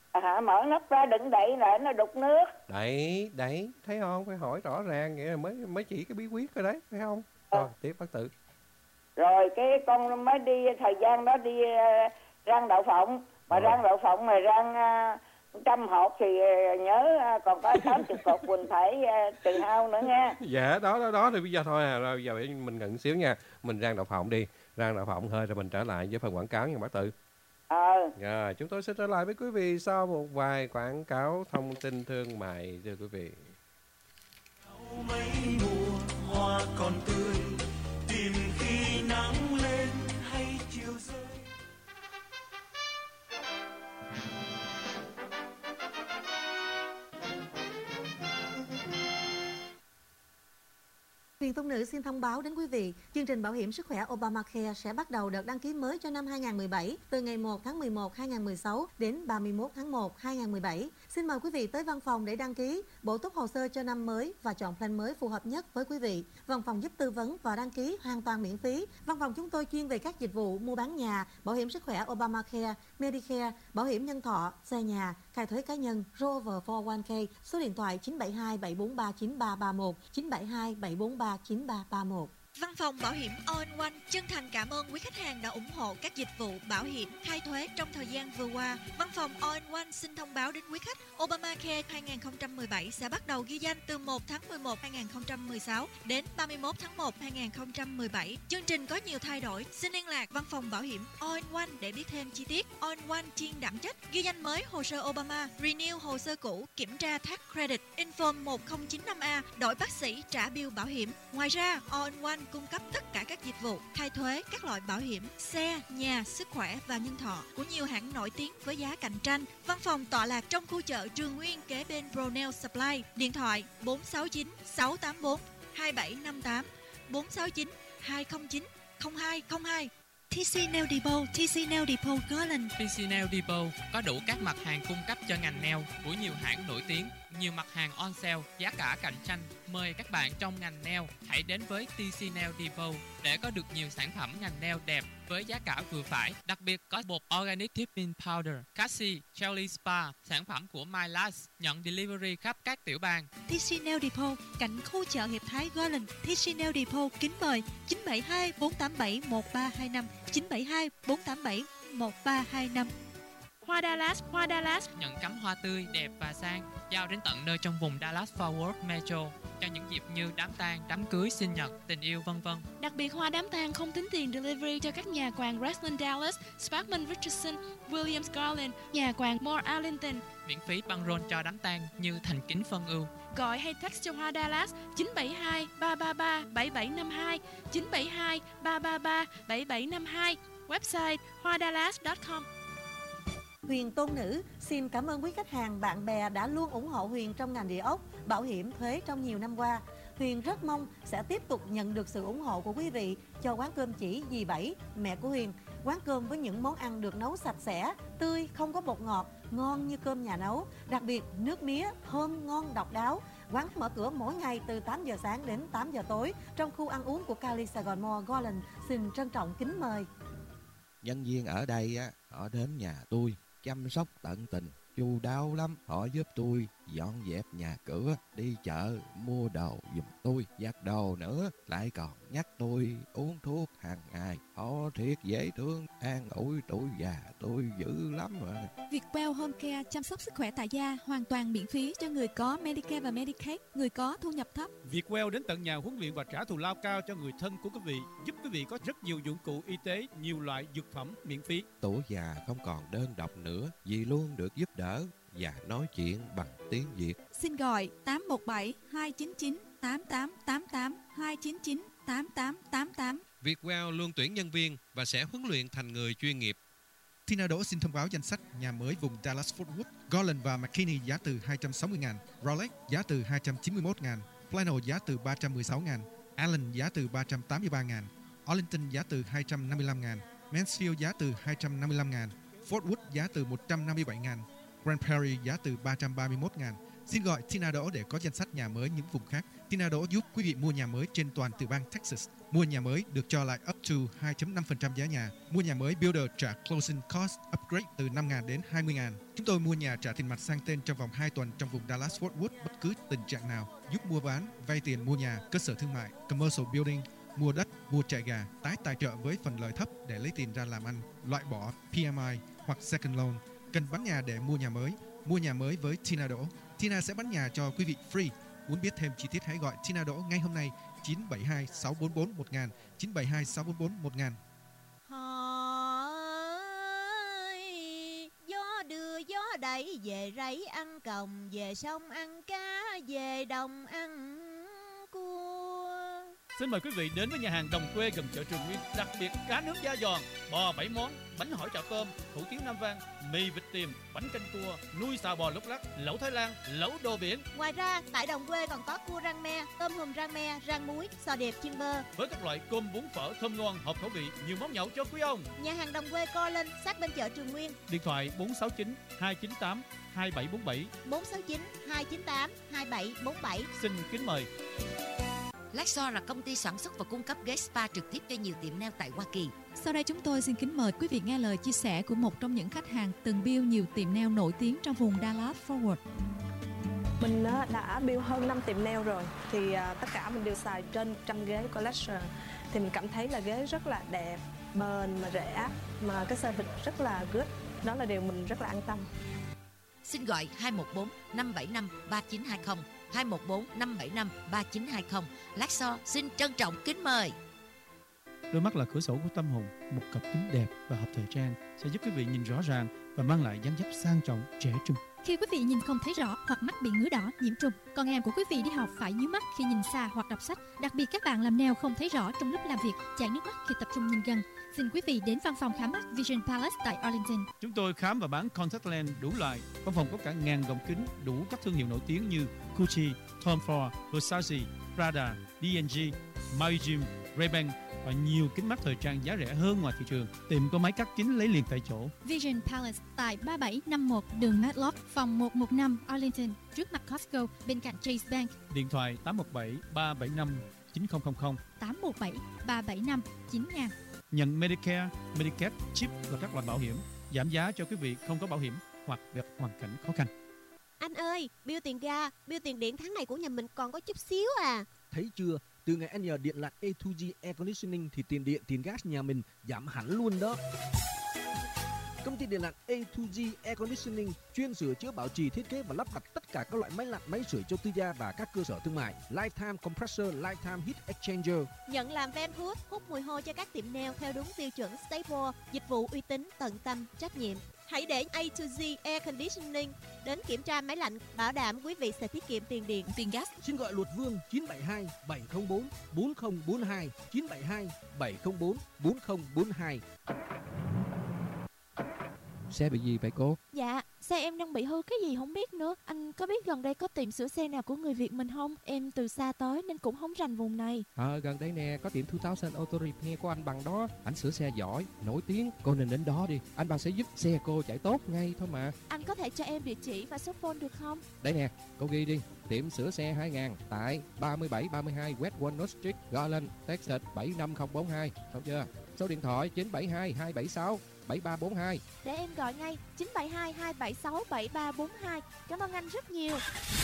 À, mở nắp ra đừng đậy lại nó đục nước. Đấy, đấy, thấy không? Phải hỏi rõ ràng, nghĩa là mới mới chỉ cái bí quyết rồi đấy, phải không? Rồi, à. Tiếp bác Tự. Rồi cái con mới đi thời gian đó đi uh, rang đậu phộng. Mà rồi. Rang đậu phộng mà rang uh, trăm hột thì uh, nhớ uh, còn có tám mươi hột mình phải uh, trừ hao nữa nha. Dạ, đó, đó, đó, thì bây giờ thôi à, rồi bây giờ mình ngừng xíu nha. Mình rang đậu phộng đi, rang đậu phộng hơi rồi mình trở lại với phần quảng cáo nha bác Tự. Ờ. Rồi, chúng tôi sẽ trở lại với quý vị sau một vài quảng cáo thông tin thương mại thưa quý vị. Mấy mùa hoa còn tươi, tìm khi nắng lên hay chiều rơi. Truyền thông nữ xin thông báo đến quý vị, chương trình bảo hiểm sức khỏe Obamacare sẽ bắt đầu đợt đăng ký mới cho năm hai không một bảy từ ngày một tháng mười một năm hai nghìn không trăm mười sáu đến ba mươi mốt tháng một năm hai nghìn không trăm mười bảy. Xin mời quý vị tới văn phòng để đăng ký, bổ túc hồ sơ cho năm mới và chọn plan mới phù hợp nhất với quý vị. Văn phòng giúp tư vấn và đăng ký hoàn toàn miễn phí. Văn phòng chúng tôi chuyên về các dịch vụ mua bán nhà, bảo hiểm sức khỏe Obamacare, Medicare, bảo hiểm nhân thọ, xe nhà, khai thuế cá nhân, Rover bốn không một k, số điện thoại chín bảy hai bảy bốn ba chín ba ba một, chín bảy hai bảy bốn ba chín ba ba một. Văn phòng bảo hiểm All One chân thành cảm ơn quý khách hàng đã ủng hộ các dịch vụ bảo hiểm khai thuế trong thời gian vừa qua. Văn phòng All One xin thông báo đến quý khách, Obamacare hai không một bảy sẽ bắt đầu ghi danh từ một tháng mười một năm hai nghìn không trăm mười sáu đến ba mươi mốt tháng một năm hai nghìn không trăm mười bảy. Chương trình có nhiều thay đổi. Xin liên lạc văn phòng bảo hiểm All One để biết thêm chi tiết. All One chuyên đảm trách ghi danh mới hồ sơ Obama, renew hồ sơ cũ, kiểm tra tax credit, inform một không chín năm A, đổi bác sĩ, trả bill bảo hiểm. Ngoài ra, All One cung cấp tất cả các dịch vụ khai thuế, các loại bảo hiểm xe, nhà, sức khỏe và nhân thọ của nhiều hãng nổi tiếng với giá cạnh tranh. Văn phòng tọa lạc trong khu chợ Trường Nguyên kế bên Brownell Supply. Điện thoại bốn sáu chín sáu tám bốn hai bảy năm tám, bốn sáu chín hai không chín không hai không hai. tê xê Nail Depot, tê xê Nail Depot Garland. tê xê Nail Depot có đủ các mặt hàng cung cấp cho ngành nail của nhiều hãng nổi tiếng, nhiều mặt hàng on sale, giá cả cạnh tranh. Mời các bạn trong ngành nail hãy đến với tê xê Nail Depot để có được nhiều sản phẩm ngành nail đẹp với giá cả vừa phải. Đặc biệt có bột Organic Tipping Powder, Cassie, Jelly Spa, sản phẩm của My Last nhận delivery khắp các tiểu bang. tê xê Nail Depot cạnh khu chợ Hiệp Thái Garland. tê xê Nail Depot kính mời chín bảy hai bốn tám bảy một ba hai năm, chín bảy hai bốn tám bảy một ba hai năm. Hoa Dallas, Hoa Dallas nhận cắm hoa tươi, đẹp và sang, giao đến tận nơi trong vùng Dallas-Fort Worth Metro cho những dịp như đám tang, đám cưới, sinh nhật, tình yêu vân vân. Đặc biệt hoa đám tang không tính tiền delivery cho các nhà quàng Graceland Dallas, Sparkman Richardson, Williams Garland, nhà quàng Moore Arlington. Miễn phí băng rôn cho đám tang như thành kính phân ưu. Gọi hay text cho Hoa Dallas chín bảy hai ba ba ba bảy bảy năm hai, chín bảy hai ba ba ba bảy bảy năm hai. Website hoa dallas chấm com. Huyền Tôn Nữ xin cảm ơn quý khách hàng, bạn bè đã luôn ủng hộ Huyền trong ngành địa ốc, bảo hiểm, thuế trong nhiều năm qua. Huyền rất mong sẽ tiếp tục nhận được sự ủng hộ của quý vị cho quán cơm chỉ dì Bảy, mẹ của Huyền. Quán cơm với những món ăn được nấu sạch sẽ, tươi, không có bột ngọt, ngon như cơm nhà nấu. Đặc biệt nước mía thơm ngon độc đáo. Quán mở cửa mỗi ngày từ tám giờ sáng đến tám giờ tối trong khu ăn uống của Cali Saigon Mall Garland. Xin trân trọng kính mời. Nhân viên ở đây á, họ đến nhà tôi chăm sóc tận tình, chu đáo lắm. Họ giúp tôi dọn dẹp nhà cửa, đi chợ mua đồ giùm tôi, giặt đồ nữa, lại còn nhắc tôi uống thuốc hàng ngày. Họ thiệt dễ thương, an ủi tuổi già tôi dữ lắm mà. Vietwell Home Care chăm sóc sức khỏe tại gia hoàn toàn miễn phí cho người có Medicare và Medicaid, người có thu nhập thấp. Vietwell đến tận nhà huấn luyện và trả thù lao cao cho người thân của quý vị, giúp quý vị có rất nhiều dụng cụ y tế, nhiều loại dược phẩm miễn phí. Tuổi già không còn đơn độc nữa, vì luôn được giúp đỡ và nói chuyện bằng tiếng Việt. Xin gọi tám một bảy hai chín chín tám tám tám tám, hai chín chín tám tám tám tám. Vietwell luôn tuyển nhân viên và sẽ huấn luyện thành người chuyên nghiệp. Tinado xin thông báo danh sách nhà mới vùng Dallas-Fort Worth. Garland và McKinney giá từ hai trăm sáu mươi nghìn, Rolex giá từ hai trăm chín mươi mốt nghìn, Plano giá từ ba trăm mười sáu nghìn, Allen giá từ ba trăm tám mươi ba nghìn, Arlington giá từ hai trăm năm mươi lăm nghìn, Mansfield giá từ hai trăm năm mươi lăm nghìn, Fort Worth giá từ một trăm năm mươi bảy nghìn, Grand Prairie giá từ ba trăm ba mươi mốt nghìn, Xin gọi Tina Đỗ để có danh sách nhà mới những vùng khác. Tina Đỗ giúp quý vị mua nhà mới trên toàn tiểu bang Texas. Mua nhà mới được cho lại up to hai phẩy năm phần trăm giá nhà. Mua nhà mới Builder trả closing cost upgrade từ năm nghìn đến hai mươi nghìn. Chúng tôi mua nhà trả tiền mặt sang tên trong vòng hai tuần trong vùng Dallas Fort Worth bất cứ tình trạng nào. Giúp mua bán, vay tiền mua nhà, cơ sở thương mại, commercial building, mua đất, mua trại gà, tái tài trợ với phần lời thấp để lấy tiền ra làm ăn, loại bỏ pê em i hoặc second loan. Cần bán nhà để mua nhà mới. Mua nhà mới với Tina Đỗ. Tina sẽ bán nhà cho quý vị free. Muốn biết thêm chi tiết hãy gọi Tina Đỗ ngay hôm nay chín bảy hai sáu bốn bốn một nghìn, chín bảy hai sáu bốn bốn một nghìn. Họ ơi, gió đưa gió đẩy về rẫy ăn còng, về sông ăn cá, về đồng ăn cua. Xin mời quý vị đến với nhà hàng Đồng Quê gần chợ Trường Nguyên, đặc biệt cá nước da giòn, bò bảy món, bánh hỏi chảo tôm, hủ tiếu Nam Vang, mì vịt tiềm, bánh canh cua, nuôi xào bò lúc lắc, lẩu Thái Lan, lẩu đồ biển. Ngoài ra, tại Đồng Quê còn có cua rang me, tôm hùm rang me, rang muối, sò điệp chiên bơ. Với các loại cơm bún phở thơm ngon, hợp khẩu vị, nhiều món nhậu cho quý ông. Nhà hàng Đồng Quê co lên sát bên chợ Trường Nguyên. Điện thoại bốn sáu chín hai chín tám hai bảy bốn bảy, bốn sáu chín hai chín tám hai bảy bốn bảy. Xin kính mời. Lexor là công ty sản xuất và cung cấp ghế spa trực tiếp cho nhiều tiệm nail tại Hoa Kỳ. Sau đây chúng tôi xin kính mời quý vị nghe lời chia sẻ của một trong những khách hàng từng build nhiều tiệm nail nổi tiếng trong vùng Dallas Fort Worth. Mình đã build hơn năm tiệm nail rồi, thì tất cả mình đều xài trên một trăm ghế của Lexor. Thì mình cảm thấy là ghế rất là đẹp, bền mà rẻ, mà cái service rất là good. Đó là điều mình rất là an tâm. Xin gọi hai một bốn năm bảy năm ba chín hai không, hai một bốn năm bảy năm ba chín hai không. Lexor xin trân trọng kính mời. Đôi mắt là cửa sổ của tâm hồn, một cặp kính đẹp và hợp thời trang sẽ giúp quý vị nhìn rõ ràng và mang lại dáng dấp sang trọng, trẻ trung. Khi quý vị nhìn không thấy rõ hoặc mắt bị ngứa đỏ, nhiễm trùng, con em của quý vị đi học phải nhíu mắt khi nhìn xa hoặc đọc sách. Đặc biệt các bạn làm nail không thấy rõ trong lúc làm việc, chảy nước mắt khi tập trung nhìn gần. Xin quý vị đến văn phòng khám mắt Vision Palace tại Arlington. Chúng tôi khám và bán contact lens đủ loại. Văn phòng có cả ngàn gọng kính đủ các thương hiệu nổi tiếng như Gucci, Tom Ford, Versace, Prada, đê and giê, Maui-Jim, Ray-Ban và nhiều kính mắt thời trang giá rẻ hơn ngoài thị trường. Tiệm có máy cắt kính lấy liền tại chỗ. Vision Palace tại ba bảy năm một đường Matlock, phòng một một năm Arlington, trước mặt Costco, bên cạnh Chase Bank. Điện thoại tám một bảy ba bảy năm chín không không không, tám một bảy ba bảy năm chín nghìn. Nhận Medicare, Medicaid, chip và các loại bảo hiểm, giảm giá cho quý vị không có bảo hiểm hoặc gặp hoàn cảnh khó khăn. Anh ơi, bill tiền ga, bill tiền điện tháng này của nhà mình còn có chút xíu à. Thấy chưa, từ ngày anh nhờ điện lạnh a hai giê Air Conditioning thì tiền điện, tiền gas nhà mình giảm hẳn luôn đó. Công ty điện lạnh a hai giê Air Conditioning chuyên sửa chữa, bảo trì, thiết kế và lắp đặt tất cả các loại máy lạnh, máy sưởi cho tư gia và các cơ sở thương mại. Lifetime Compressor, Lifetime Heat Exchanger. Nhận làm van hút, hút mùi hôi cho các tiệm nail theo đúng tiêu chuẩn Staple. Dịch vụ uy tín, tận tâm, trách nhiệm. Hãy để a hai giê Air Conditioning đến kiểm tra máy lạnh, bảo đảm quý vị sẽ tiết kiệm tiền điện, tiền gas. Xin gọi Luật Vương chín bảy hai bảy không bốn bốn không bốn hai, chín bảy hai bảy không bốn bốn không bốn hai. Xe bị gì vậy cô? Dạ, xe em đang bị hư cái gì không biết nữa. Anh có biết gần đây có tiệm sửa xe nào của người Việt mình không? Em từ xa tới nên cũng không rành vùng này. Ờ, à, gần đây nè, có tiệm hai nghìn Auto Repair của anh Bằng đó. Anh sửa xe giỏi, nổi tiếng. Cô nên đến đó đi. Anh Bằng sẽ giúp xe cô chạy tốt ngay thôi mà. Anh có thể cho em địa chỉ và số phone được không? Đây nè, cô ghi đi. Tiệm sửa xe hai nghìn tại ba bảy ba hai West Walnut Street, Garland, Texas bảy năm không bốn hai. Không chưa? Số điện thoại chín bảy hai hai bảy sáu bảy ba bốn hai. Để em gọi ngay chín bảy hai hai bảy sáu bảy ba bốn hai. Cảm ơn anh rất nhiều.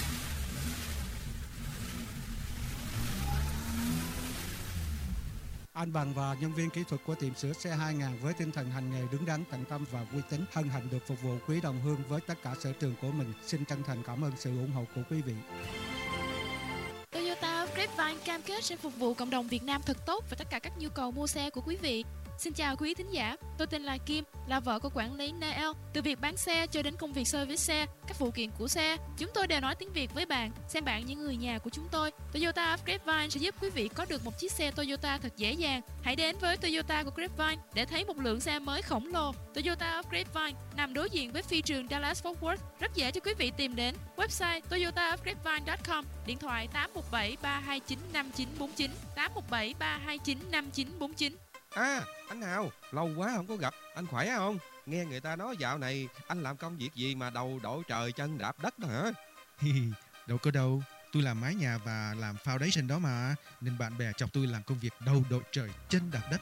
Anh Bằng và nhân viên kỹ thuật của tiệm sửa xe hai nghìn với tinh thần hành nghề đứng đắn, tận tâm và uy tín, hân hạnh được phục vụ quý đồng hương với tất cả sở trường của mình. Xin chân thành cảm ơn sự ủng hộ của quý vị. Toyota Grapevine cam kết sẽ phục vụ cộng đồng Việt Nam thật tốt và tất cả các nhu cầu mua xe của quý vị. Xin chào quý thính giả, tôi tên là Kim, là vợ của quản lý Nael. Từ việc bán xe cho đến công việc service xe, các phụ kiện của xe, chúng tôi đều nói tiếng Việt với bạn. Xem bạn như người nhà của chúng tôi. Toyota Grapevine sẽ giúp quý vị có được một chiếc xe Toyota thật dễ dàng. Hãy đến với Toyota của Grapevine để thấy một lượng xe mới khổng lồ. Toyota of Grapevine nằm đối diện với phi trường Dallas Fort Worth, rất dễ cho quý vị tìm đến. Website toyota of grapevine chấm com, điện thoại tám một bảy ba hai chín năm chín bốn chín, tám một bảy ba hai chín năm chín bốn chín. À, anh Hào, lâu quá không có gặp, anh khỏe không? Nghe người ta nói dạo này anh làm công việc gì mà đầu đội trời chân đạp đất đó hả? Đâu có đâu, tôi làm mái nhà và làm foundation đó mà, nên bạn bè chọc tôi làm công việc đầu đội trời chân đạp đất.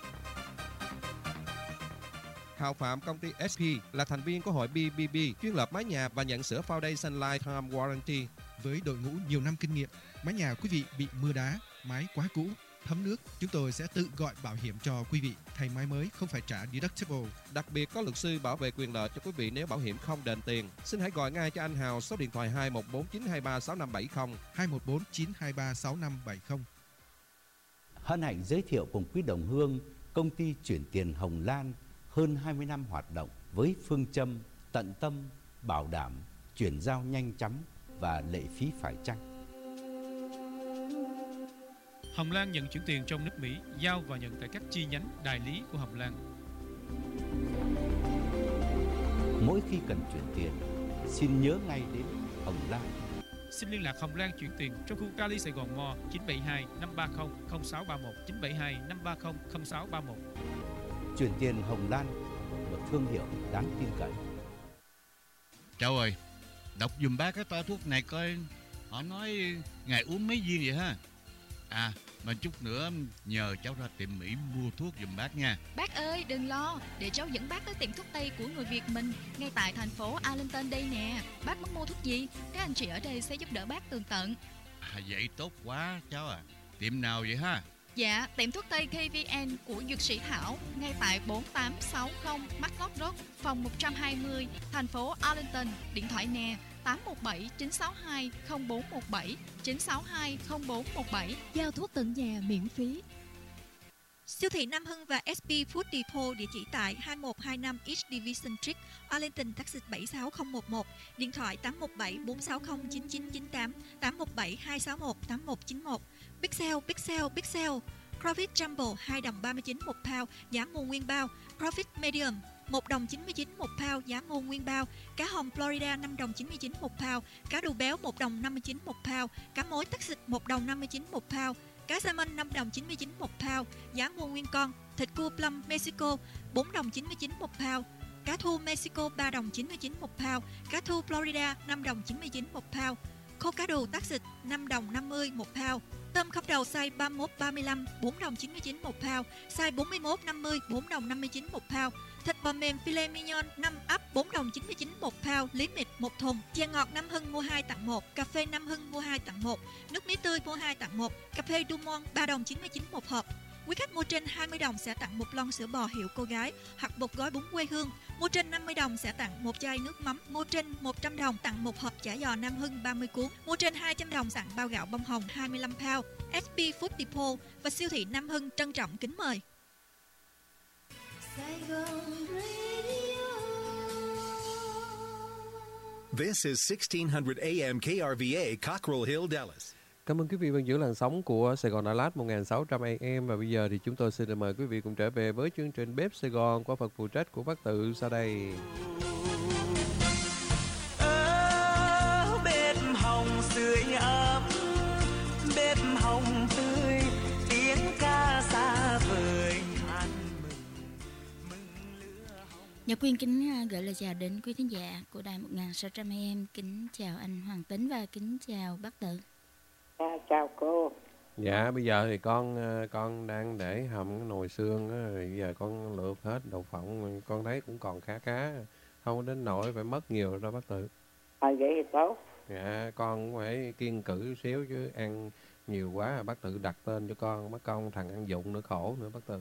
Hào Phạm công ty ét pê là thành viên của hội bê bê bê chuyên lập mái nhà và nhận sửa foundation lifetime warranty. Với đội ngũ nhiều năm kinh nghiệm, mái nhà quý vị bị mưa đá, mái quá cũ, thấm nước, chúng tôi sẽ tự gọi bảo hiểm cho quý vị. Thay mái mới không phải trả deductible. Đặc biệt có luật sư bảo vệ quyền lợi cho quý vị nếu bảo hiểm không đền tiền. Xin hãy gọi ngay cho anh Hào số điện thoại hai một bốn chín hai ba sáu năm bảy không, hai một bốn chín hai ba sáu năm bảy không. Hân hạnh giới thiệu cùng quý đồng hương công ty chuyển tiền Hồng Lan hơn hai mươi năm hoạt động với phương châm tận tâm, bảo đảm, chuyển giao nhanh chóng và lệ phí phải chăng. Hồng Lan nhận chuyển tiền trong nước Mỹ, giao và nhận tại các chi nhánh đại lý của Hồng Lan. Mỗi khi cần chuyển tiền, xin nhớ ngay đến Hồng Lan. Xin liên lạc Hồng Lan chuyển tiền trong khu Cali Sài Gòn Mall chín bảy hai năm ba không không sáu ba một, chín bảy hai năm ba không không sáu ba một. Chuyển tiền Hồng Lan, một thương hiệu đáng tin cậy. Cháu ơi, đọc dùm bác cái toa thuốc này coi, họ nói ngày uống mấy viên vậy ha. À, mà chút nữa nhờ cháu ra tiệm Mỹ mua thuốc giùm bác nha. Bác ơi, đừng lo, để cháu dẫn bác tới tiệm thuốc Tây của người Việt mình, ngay tại thành phố Arlington đây nè. Bác muốn mua thuốc gì? Các anh chị ở đây sẽ giúp đỡ bác tường tận. À, vậy tốt quá cháu à. Tiệm nào vậy ha? Dạ, tiệm thuốc Tây ca vê en của Dược sĩ Thảo, ngay tại bốn tám sáu không Matlock Road, phòng một trăm hai mươi, thành phố Arlington. Điện thoại nè, tám một bảy chín sáu hai không bốn một bảy, chín sáu hai không bốn một bảy. Giao thuốc tận nhà miễn phí. Siêu thị Nam Hưng và ét pê Food Depot địa chỉ tại hai một hai năm East Division Street, Arlington, Texas bảy sáu không một một. Điện thoại tám một bảy bốn sáu không chín chín chín tám, tám một bảy hai sáu một tám một chín một. Big Sale, Big Sale, Big Sale. Crawfish Jumbo hai đồng ba mươi chín một pound, giá mua nguyên bao. Crawfish Medium một đồng chín mươi chín một pound, giá mua nguyên bao. Cá hồng Florida năm đồng chín mươi chín một pound. Cá đu béo một đồng năm mươi chín một pound. Cá mối Texas một đồng năm mươi chín một pound. Cá salmon năm đồng chín mươi chín một pound, giá mua nguyên con. Thịt cua plum Mexico bốn đồng chín mươi chín một pound. Cá thu Mexico ba đồng chín mươi chín một pound. Cá thu Florida năm đồng chín mươi chín một pound. Khô cá đồ Texas năm đồng năm mươi một pound. Tôm khóc đầu size ba mươi mốt ba mươi lăm bốn đồng chín mươi chín một pound. Size bốn mươi mốt năm mươi bốn đồng năm mươi chín một pound. Thịt bò mềm filet mignon năm ấp bốn đồng chín mươi chín một pound, limit một thùng. Chè ngọt Nam Hưng mua hai tặng một. Cà phê Nam Hưng mua hai tặng một. Nước mía tươi mua hai tặng một. Cà phê Dumont ba đồng chín mươi chín một hộp. Quý khách mua trên hai mươi đồng sẽ tặng một lon sữa bò hiệu Cô Gái hoặc một gói bún quê hương. Mua trên năm mươi đồng sẽ tặng một chai nước mắm. Mua trên một trăm đồng tặng một hộp chả giò Nam Hưng ba mươi cuốn. Mua trên hai trăm đồng tặng bao gạo bông hồng hai mươi lăm pound. ét pê Food Depot và siêu thị Nam Hưng trân trọng kính mời. This is sixteen hundred A M K R V A, Cockrell Hill, Dallas. Cảm ơn quý vị vẫn giữ làn sóng của Sài Gòn Đà Lạt một nghìn sáu trăm A M. Và bây giờ thì chúng tôi xin được mời quý vị cùng trở về với chương trình Bếp Sài Gòn qua phần phụ trách của bác Tự sau đây. Ở bếp hồng sưởi ấm, bếp hồng tươi, tiếng ca xa vời. Nhật Quyên kính gửi lời chào đến quý thính giả của đài một nghìn sáu trăm A M. Kính chào anh Hoàng Tính và kính chào bác Tự. À, chào cô. Dạ bây giờ thì con con đang để hầm cái nồi xương á, bây giờ con lượt hết đậu phộng, con thấy cũng còn khá khá, không đến nỗi phải mất nhiều đâu bác Tự. À vậy thì tốt. Dạ con cũng phải kiêng cữ xíu chứ ăn nhiều quá bác Tự đặt tên cho con, mất công thằng ăn dụng nữa khổ nữa bác Tự.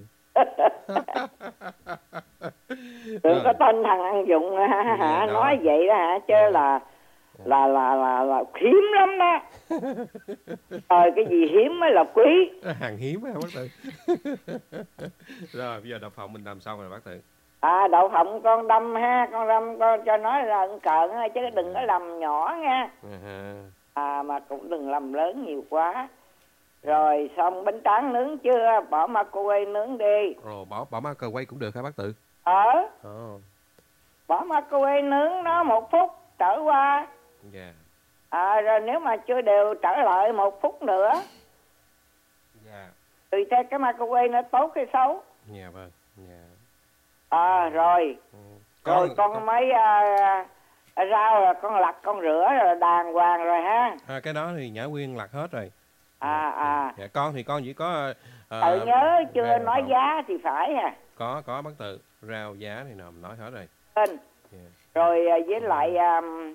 Đừng có tên thằng ăn dụng hả, hả? Nói vậy đó hả, chứ là là là là là hiếm lắm đó. Rồi cái gì hiếm mới là quý. Hàng hiếm hả bác Tự? Rồi bây giờ đậu phộng mình làm xong rồi bác Tự. À đậu phộng con đâm ha, con đâm con cho nó là cợn chứ đừng có làm nhỏ nha. À mà cũng đừng làm lớn nhiều quá. Rồi xong bánh tráng nướng chưa? Bỏ microwave nướng đi. Rồi bỏ bỏ microwave cũng được hả bác Tự? Ờ. Oh. Bỏ microwave nướng nó một phút trở qua. Dạ. Yeah. À rồi nếu mà chưa đều trở lại một phút nữa. Dạ. Yeah. Tùy theo cái microwave nó tốt hay xấu. Dạ yeah, vâng. Dạ. Yeah. À rồi. Ừ. Con, rồi con, con mới à, Rau là con lặt, con rửa rồi đàng hoàng rồi ha. À, cái đó thì Nhã Quyên lặt hết rồi. À à. Dạ, con thì con chỉ có uh, tự nhớ chưa rau, nói rau. giá thì phải à. Có có bác Tự, rau giá thì nào mình nói hết rồi. Tên. Yeah. Rồi với lại um,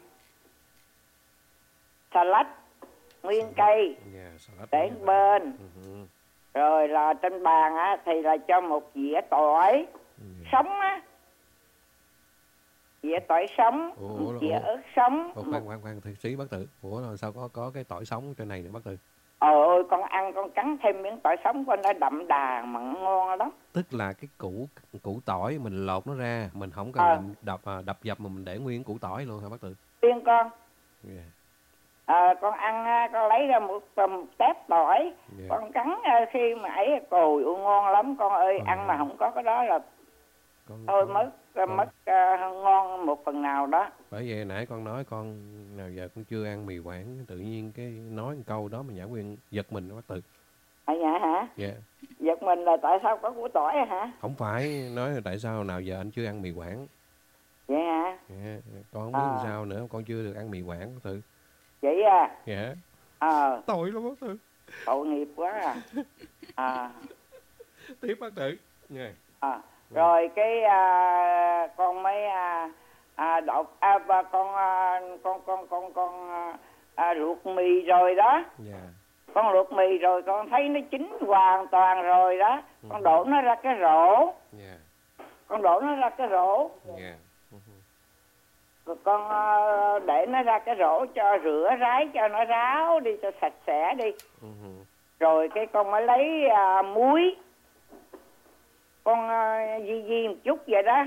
salad nguyên cây Yeah, salad để bên. Uh-huh. Rồi là trên bàn á thì là cho một dĩa tỏi yeah. sống á, dĩa tỏi sống, Ủa, một ủa, dĩa ủa. ớt sống. Ủa, khoan khoan khoan thiệt xí bác Tự. Ủa là sao có có cái tỏi sống trên này nữa bác Tự? Ôi ơi, con ăn con cắn thêm miếng tỏi sống con nó đậm đà mặn ngon lắm. Tức là cái củ củ tỏi mình lột nó ra, mình không cần à. đập đập dập mà mình để nguyên củ tỏi luôn hả bác Tự? Tiên con. Yeah. À, con ăn con lấy ra một, một tép tỏi, yeah. con cắn khi mà ấy cồi ui ngon lắm con ơi. À. Ăn mà không có cái đó là con, thôi con, mất con. mất uh, ngon một phần nào đó. Bởi vậy nãy con nói con nào giờ con chưa ăn mì Quảng, tự nhiên cái nói một câu đó mà Nhã Quyên giật mình đó bác Tự. À dạ hả? Dạ. Yeah. Giật mình là tại sao có củ tỏi hả? Không phải, nói là tại sao nào giờ anh chưa ăn mì Quảng. Vậy hả? Yeah. Con không biết à. sao nữa, con chưa được ăn mì Quảng bác Tự. Vậy à? Dạ. Yeah. À. Tội lắm bác Tự. Tội nghiệp quá à. À. Tiếp bác Tự. Yeah. À. Rồi cái à, con mới à, à, đậu à, và con à, con con con con à, luộc mì rồi đó. Yeah. Con luộc mì rồi con thấy nó chín hoàn toàn rồi đó. Uh-huh. Con đổ nó ra cái rổ. Yeah. Con đổ nó ra cái rổ. Yeah. Rồi con uh, để nó ra cái rổ cho rửa ráy cho nó ráo đi cho sạch sẽ đi. Uh-huh. Rồi cái con mới lấy uh, muối. Con uh, di di một chút vậy đó.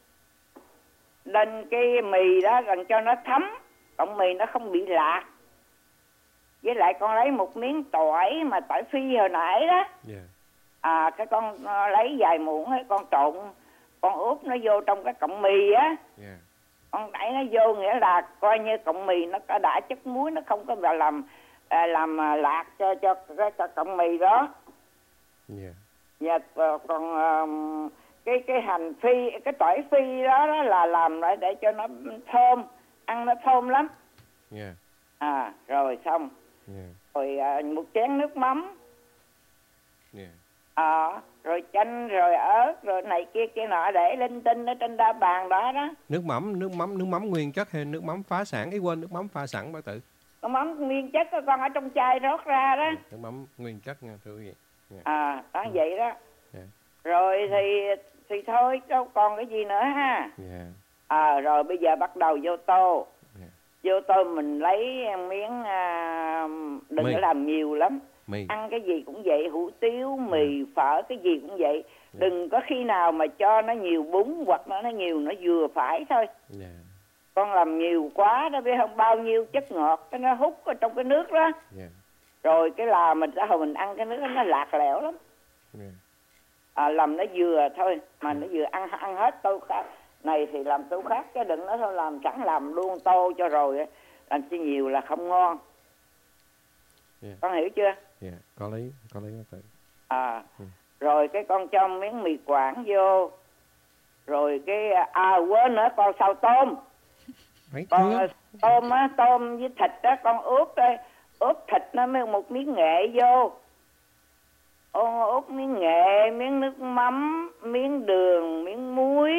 Lên cái mì đó gần cho nó thấm. Còn mì nó không bị lạc. Với lại con lấy một miếng tỏi mà tỏi phi hồi nãy đó. Yeah. À cái con uh, lấy vài muỗng ấy, con trộn, con úp nó vô trong cái cọng mì á. Yeah. Con đẩy nó vô nghĩa là coi như cọng mì nó có đã chất muối, nó không có làm à, làm à, lạc cho cho cái cho cọng mì đó. Yeah. Và còn uh, cái cái hành phi, cái tỏi phi đó, đó là làm lại để cho nó thơm, ăn nó thơm lắm. Yeah. À rồi xong. Yeah. Rồi uh, một chén nước mắm. Yeah. À, rồi chanh, rồi ớt, rồi này kia kia nọ để linh tinh ở trên đa bàn đó đó. Nước mắm, nước mắm, nước mắm nguyên chất hay nước mắm phá sản? Ý quên, nước mắm pha sẵn bác Tự. Nước mắm nguyên chất đó, con ở trong chai rót ra đó. Yeah, nước mắm nguyên chất nha thưa quý vị. Yeah. À, đó ừ. vậy đó. Yeah. Rồi thì thì thôi, đâu còn cái gì nữa ha. Yeah. À, rồi bây giờ bắt đầu vô tô. Yeah. Vô tô mình lấy miếng, à, đừng có làm nhiều lắm. Mì. Ăn cái gì cũng vậy, hủ tiếu, mì, phở, cái gì cũng vậy. Yeah. Đừng có khi nào mà cho nó nhiều bún hoặc nó nó nhiều, nó vừa phải thôi. Yeah. Con làm nhiều quá đó biết không, bao nhiêu chất ngọt cái nó hút ở trong cái nước đó. Yeah. Rồi cái là mình ra hồi mình ăn cái nước đó, nó lạc lẽo lắm. Yeah. À, làm nó vừa thôi, mà nó vừa ăn ăn hết tô khác. Này thì làm tô khác, chứ đừng nói thôi làm sẵn làm luôn tô cho rồi. Làm cho nhiều là không ngon. Yeah. Con hiểu chưa? Dạ, yeah, có lý, có lý bác Tự. À, ừ. Rồi cái con cho miếng mì Quảng vô. Rồi cái, à quên nữa, con xào tôm. Mấy con thứ? Tôm á, tôm với thịt á, con ướp đây. Ướp thịt nó mới một miếng nghệ vô. Con ướp miếng nghệ, miếng nước mắm, miếng đường, miếng muối.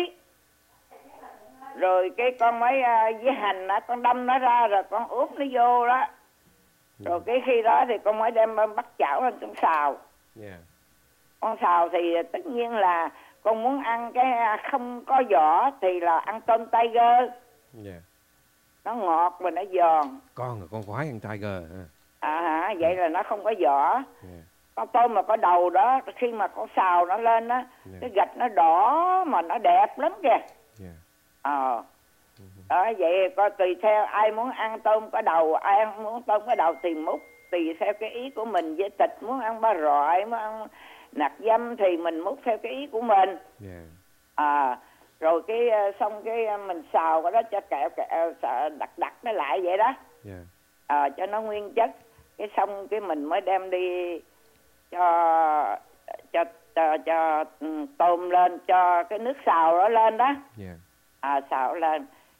Rồi cái con mới với hành á, con đâm nó ra rồi con ướp nó vô đó. Rồi cái khi đó thì con mới đem bắt chảo lên con xào. Yeah. Con xào thì tất nhiên là con muốn ăn cái không có vỏ thì là ăn tôm Tiger. Yeah. Nó ngọt mà nó giòn. Con là con khoái ăn Tiger hả? À hả, vậy là nó không có vỏ. Yeah. Con tôm mà có đầu đó, khi mà con xào nó lên á, yeah. cái gạch nó đỏ mà nó đẹp lắm kìa. Yeah. Ờ. Đó, vậy coi tùy theo ai muốn ăn tôm có đầu, ai ăn muốn tôm có đầu thì múc, tùy theo cái ý của mình. Với thịt muốn ăn ba rọi, muốn ăn nạc dăm thì mình múc theo cái ý của mình. Yeah. À, rồi cái xong cái mình xào cái đó cho kẹo kẹo đặt đặt nó lại vậy đó. Yeah. À, cho nó nguyên chất. Cái xong cái mình mới đem đi cho cho cho, cho tôm lên, cho cái nước xào đó lên đó. Yeah. À, xào lên.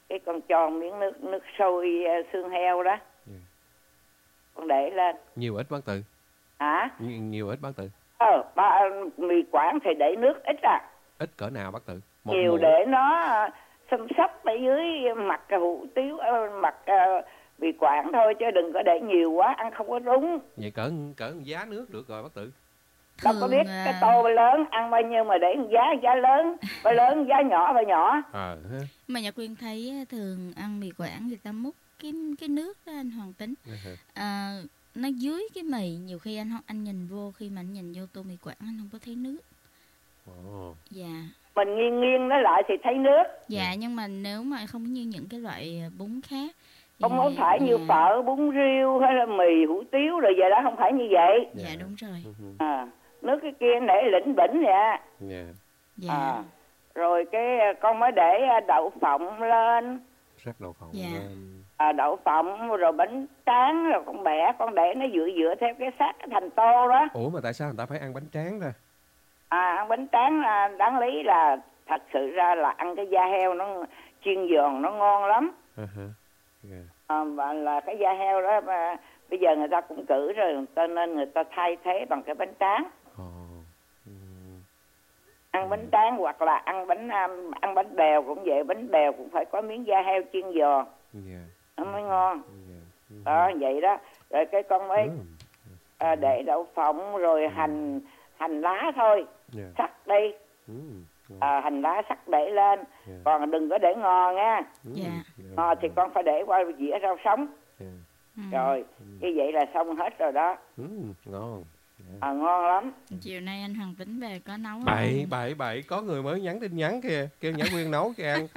cái con cho miếng nước nước sôi xương heo đó, yeah. con để lên. Nhiều ít bác Tự? Hả? Nhiều, nhiều ít bác Tự? Ờ, ba, mì Quảng thì để nước ít à. Ít cỡ nào bác Tự? Một nhiều muỗng. Để nó xâm sấp ở dưới mặt hủ tiếu, mặt uh, mì Quảng thôi, chứ đừng có để nhiều quá, ăn không có đúng. Vậy cỡ cỡ giá nước được rồi bác Tự. Đâu có biết cái tô lớn ăn bao nhiêu mà để giá giá lớn, bao lớn giá nhỏ bao nhỏ. À, mà nhà Quyên thấy thường ăn mì Quảng người ta múc cái cái nước đó anh Hoàng Tính. À, nó dưới cái mì, nhiều khi anh anh nhìn vô, khi mà anh nhìn vô tô mì Quảng anh không có thấy nước. Ồ. Dạ. Mình nghiêng nghiêng nó lại thì thấy nước. Dạ, nhưng mà nếu mà không như những cái loại bún khác. Không không phải như phở, bún riêu hay là mì hủ tiếu rồi vậy đó, không phải như vậy. Dạ đúng rồi. À, nước cái kia để lĩnh bỉnh vậy. Dạ. Dạ. À, rồi cái con mới để đậu phộng lên. Rắc đậu phộng dạ. lên. À, đậu phộng rồi bánh tráng, rồi con bẻ, con để nó dựa dựa theo cái xác cái thành tô đó. Ủa mà tại sao người ta phải ăn bánh tráng ra? À, ăn bánh tráng là đáng lý là thật sự ra là ăn cái da heo nó chiên giòn nó ngon lắm. Uh-huh. Yeah. À, và là cái da heo đó mà bây giờ người ta cũng cử rồi, cho nên người ta thay thế bằng cái bánh tráng. Oh. Mm. Ăn bánh tráng hoặc là ăn bánh um, ăn bánh bèo cũng vậy, bánh bèo cũng phải có miếng da heo chiên giòn. Yeah. Nó mới ngon. Yeah. Mm-hmm. Đó vậy đó. Rồi cái con mới mm. à, để đậu phộng rồi mm. hành hành lá thôi. Yeah. Sắc đi. Mm. À, hành lá sắc để lên. Yeah. Còn đừng có để ngò nha. Yeah. Ngò thì con phải để qua dĩa rau sống. Yeah. Mm. Rồi như vậy là xong hết rồi đó. Mm. Ngon. Yeah. À, ngon lắm. Chiều nay anh Hoàng Tính về có nấu không? Bậy bậy bậy, có người mới nhắn tin nhắn kìa, kêu Nhã Quyên nấu cho ăn.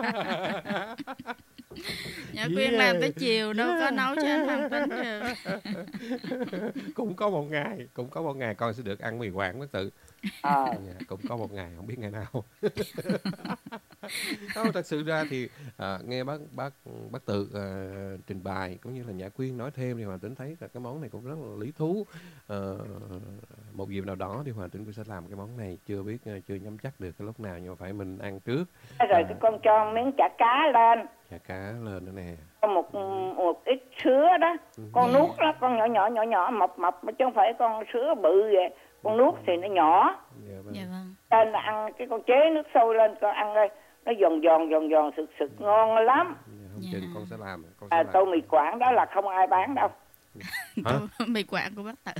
Nhã Quyên yeah. làm tới chiều đâu có nấu cho anh Hoàng Tính được. Cũng có một ngày, cũng có một ngày con sẽ được ăn mì Quảng bác Tự. À. Yeah, cũng có một ngày, không biết ngày nào. Không, thật sự ra thì à, nghe bác bác bác Tự à, trình bày cũng như là Nhã Quyên nói thêm thì Hoàng Tính thấy là cái món này cũng rất là lý thú. À, một dịp nào đó thì Hoàng Tính cũng sẽ làm cái món này, chưa biết chưa nhắm chắc được cái lúc nào, nhưng mà phải mình ăn trước. Rồi à, con cho miếng chả cá lên. Chả cá lên nữa nè. Một một ít sứa đó, con yeah. nuốt đó, con nhỏ nhỏ nhỏ nhỏ mập mập chứ không phải con sứa bự vậy. Con nuốt thì nó nhỏ. Dạ vâng. Dạ vâng. Nên là ăn cái con chế nước sôi lên con ăn đây, nó giòn giòn giòn giòn sực sực ngon lắm. Dạ, không chừng con sẽ làm. Con sẽ à, làm. Tô mì Quảng đó là không ai bán đâu. Tô mì Quảng của bác Tự.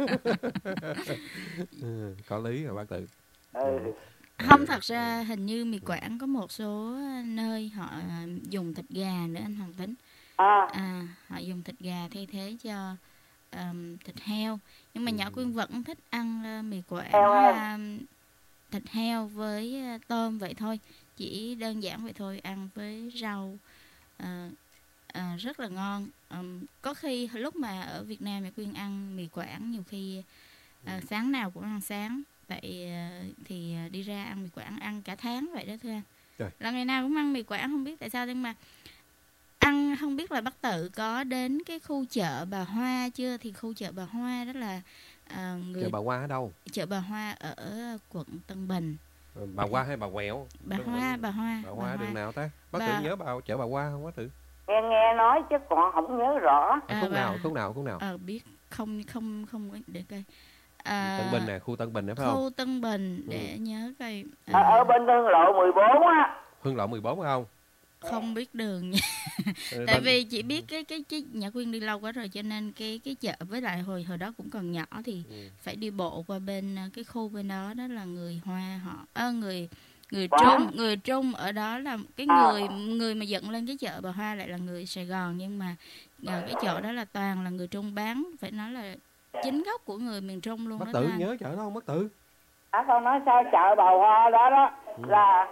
Ừ, có lý rồi bác Tự. Ừ. Không, thật ra hình như mì Quảng có một số nơi họ dùng thịt gà nữa anh Hoàng Tính. À. À, họ dùng thịt gà thay thế cho um, thịt heo. Nhưng mà ừ. Nhã Quyên vẫn thích ăn uh, mì Quảng uh, thịt heo với uh, tôm vậy thôi. Chỉ đơn giản vậy thôi, ăn với rau uh, uh, rất là ngon. Um, có khi lúc mà ở Việt Nam Nhã Quyên ăn mì Quảng nhiều khi uh, sáng nào cũng ăn sáng. Tại uh, thì uh, đi ra ăn mì Quảng ăn cả tháng vậy đó thưa anh. Trời. Là ngày nào cũng ăn mì Quảng, không biết tại sao, nhưng mà ăn không biết là bác Tự có đến cái khu chợ Bà Hoa chưa? Thì khu chợ Bà Hoa đó là uh, người... Chợ Bà Hoa ở đâu? Chợ Bà Hoa ở quận Tân Bình. Bà Hoa hay Bà Quẹo? Bà Hoa, Bà Hoa. Bà Hoa đường nào ta? Bác bà... Tự nhớ bà chợ Bà Hoa không bác Tự? Nghe nghe nói chứ còn không nhớ rõ. À, khúc bà... nào, khúc nào, khúc nào? Ờ biết không không không để coi. À, Tân Bình nè, khu Tân Bình đó phải khu không? Khu Tân Bình để ừ. nhớ coi. À, ở, ở bên Hương Lộ mười bốn á. Hương Lộ mười bốn phải không? Không biết đường nha. Tại bên... vì chỉ biết cái cái cái Nhã Quyên đi lâu quá rồi, cho nên cái cái chợ, với lại hồi hồi đó cũng còn nhỏ thì ừ. phải đi bộ qua bên cái khu bên đó, đó là người Hoa họ à, người người wow. Trung, người Trung ở đó là cái người người mà dựng lên cái chợ Bà Hoa lại là người Sài Gòn, nhưng mà cái chỗ đó là toàn là người Trung bán, phải nói là chính gốc của người miền Trung luôn. Bác đó Tự anh. nhớ chợ đó không bác Tự? À, con nói sao chợ Bà Hoa đó đó ừ. là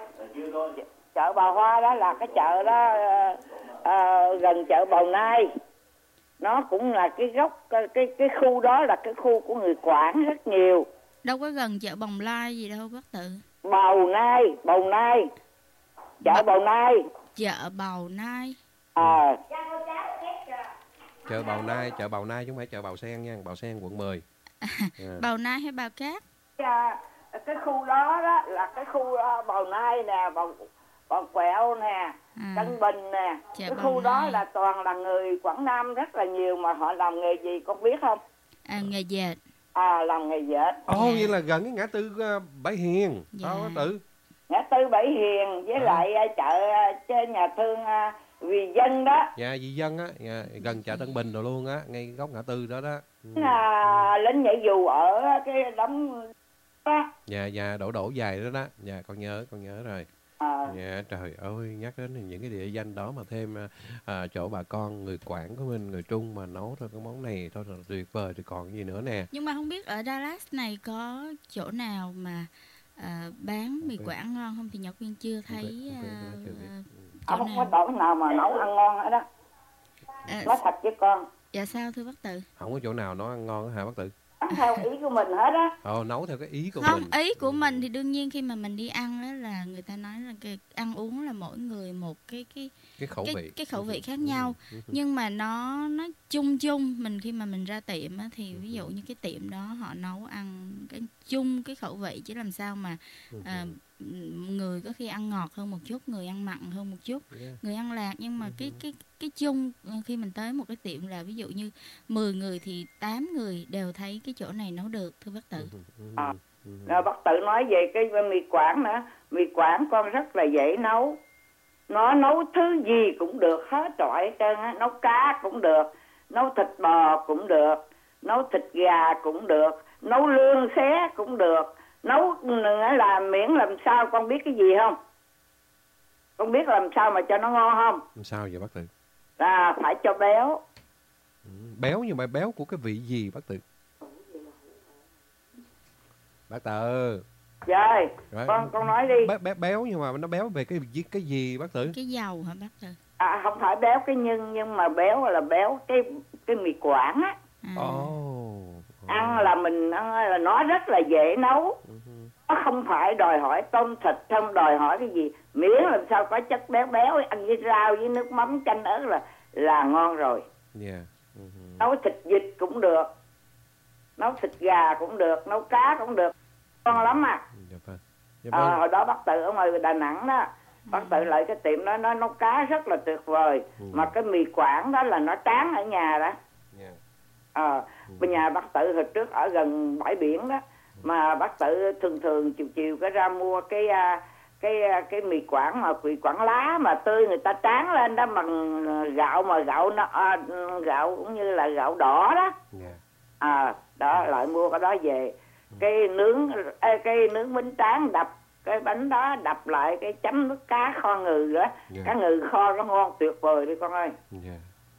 chợ Bà Hoa đó là cái chợ đó uh, gần chợ Bầu Nai, nó cũng là cái gốc cái cái cái khu đó là cái khu của người Quảng rất nhiều. Đâu có gần chợ Bồng Lai gì đâu bác Tự. Bầu Nai, Bầu Nai, chợ B- Bầu Nai. Chợ Bầu Nai. À. Chợ Bầu Nai, chợ Bầu Nai chứ không phải chợ Bầu Sen nha, Bầu Sen quận mười. À, yeah. Bầu Nai hay Bào Cát? À, cái khu đó đó là cái khu uh, Bầu Nai nè, Bầu Còn Quẹo nè, À. Tân Bình nè, Chợ cái Bồng khu đó Lai. là toàn là người Quảng Nam rất là nhiều, mà họ làm nghề gì con biết không? À, nghề dệt. À, làm nghề dệt. Ồ, vậy là gần cái ngã tư uh, Bãi Hiền. Dạ. Đó, Tự. Ngã tư Bảy Hiền với À. lại à, chợ à, trên nhà thương à, Vì Dân đó. Nhà Di Dân á, nhà, gần chợ Tân Bình rồi luôn á, ngay góc ngã tư đó đó. Ừ. Là lính nhảy dù ở cái đống đó. Nhà nhà đổ đổ dài đó đó. Dạ, con nhớ, con nhớ rồi. À. Dạ, trời ơi, nhắc đến những cái địa danh đó mà thêm à, chỗ bà con người Quảng của mình, người Trung mà nấu thôi cái món này thôi là tuyệt vời, thì còn gì nữa nè. Nhưng mà không biết ở Dallas này có chỗ nào mà à, bán mì Quảng ngon không, thì Nhật Quyên chưa thấy à, à, chỗ Không nào. có chỗ nào mà nấu ăn ngon hết đó. À, Nói thật với con. Dạ sao thưa bác Tự? Không có chỗ nào nó ăn ngon hả bác Tự? Ăn theo ý của mình hết á. Ồ, nấu theo cái ý của Không, mình. ý của mình thì đương nhiên khi mà mình đi ăn đó là người ta nói là cái ăn uống là mỗi người một cái cái Cái khẩu cái, vị. cái khẩu vị khác nhau. Ừ. Nhưng mà nó nó chung chung, mình khi mà mình ra tiệm á, thì ví dụ như cái tiệm đó họ nấu ăn cái chung cái khẩu vị, chứ làm sao mà à, người có khi ăn ngọt hơn một chút, người ăn mặn hơn một chút, Yeah. người ăn lạc, nhưng mà cái cái cái chung khi mình tới một cái tiệm là ví dụ như mười người thì tám người đều thấy cái chỗ này nấu được, thưa bác Tự. À. Rồi bác Tự nói về cái mì Quảng nữa. Mì Quảng con rất là dễ nấu. Nó nấu thứ gì cũng được hết trọi hết trơn á. Nấu cá cũng được, nấu thịt bò cũng được, nấu thịt gà cũng được, nấu lương xé cũng được. Nấu là miễn làm sao, con biết cái gì không? Con biết làm sao mà cho nó ngon không? Làm sao vậy bác Tự? Là phải cho béo. Ừ. Béo, nhưng mà béo của cái vị gì bác Tự? Bác Tự. Rồi, Rồi. con con nói đi. Bé, bé, béo nhưng mà nó béo về cái gì- cái gì bác Tự? Cái dầu hả bác Tự? À, không phải béo cái nhân, nhưng mà béo là béo cái cái mì Quảng á. Ồ. Ăn là mình ăn là nó rất là dễ nấu. Nó không phải đòi hỏi tôm thịt, không đòi hỏi cái gì, miễn làm sao có chất béo béo, ăn với rau với nước mắm chanh ớt là là ngon rồi. Yeah. Nấu thịt vịt cũng được, nấu thịt gà cũng được, nấu cá cũng được, ngon lắm à. Dạ vâng. Dạ À, vâng. hồi đó bác Tự ở ngoài Đà Nẵng đó, bác Tự lại cái tiệm đó nó nấu cá rất là tuyệt vời. Ừ. Mà cái mì Quảng đó là nó tráng ở nhà đó. Yeah. Ờ, bên nhà bác Tự hồi trước ở gần bãi biển đó, mà bác Tự thường thường chiều chiều cái ra mua cái à, cái à, cái mì Quảng mà mì Quảng lá mà tươi, người ta tráng lên đó bằng gạo mà gạo nó à, gạo cũng như là gạo đỏ đó. Yeah. À, đó lại mua cái đó về, cái nướng ê, cái nướng bánh tráng, đập cái bánh đó đập lại cái chấm nước cá kho ngừ đó. Yeah. Cá ngừ kho nó ngon tuyệt vời đi con ơi. Yeah.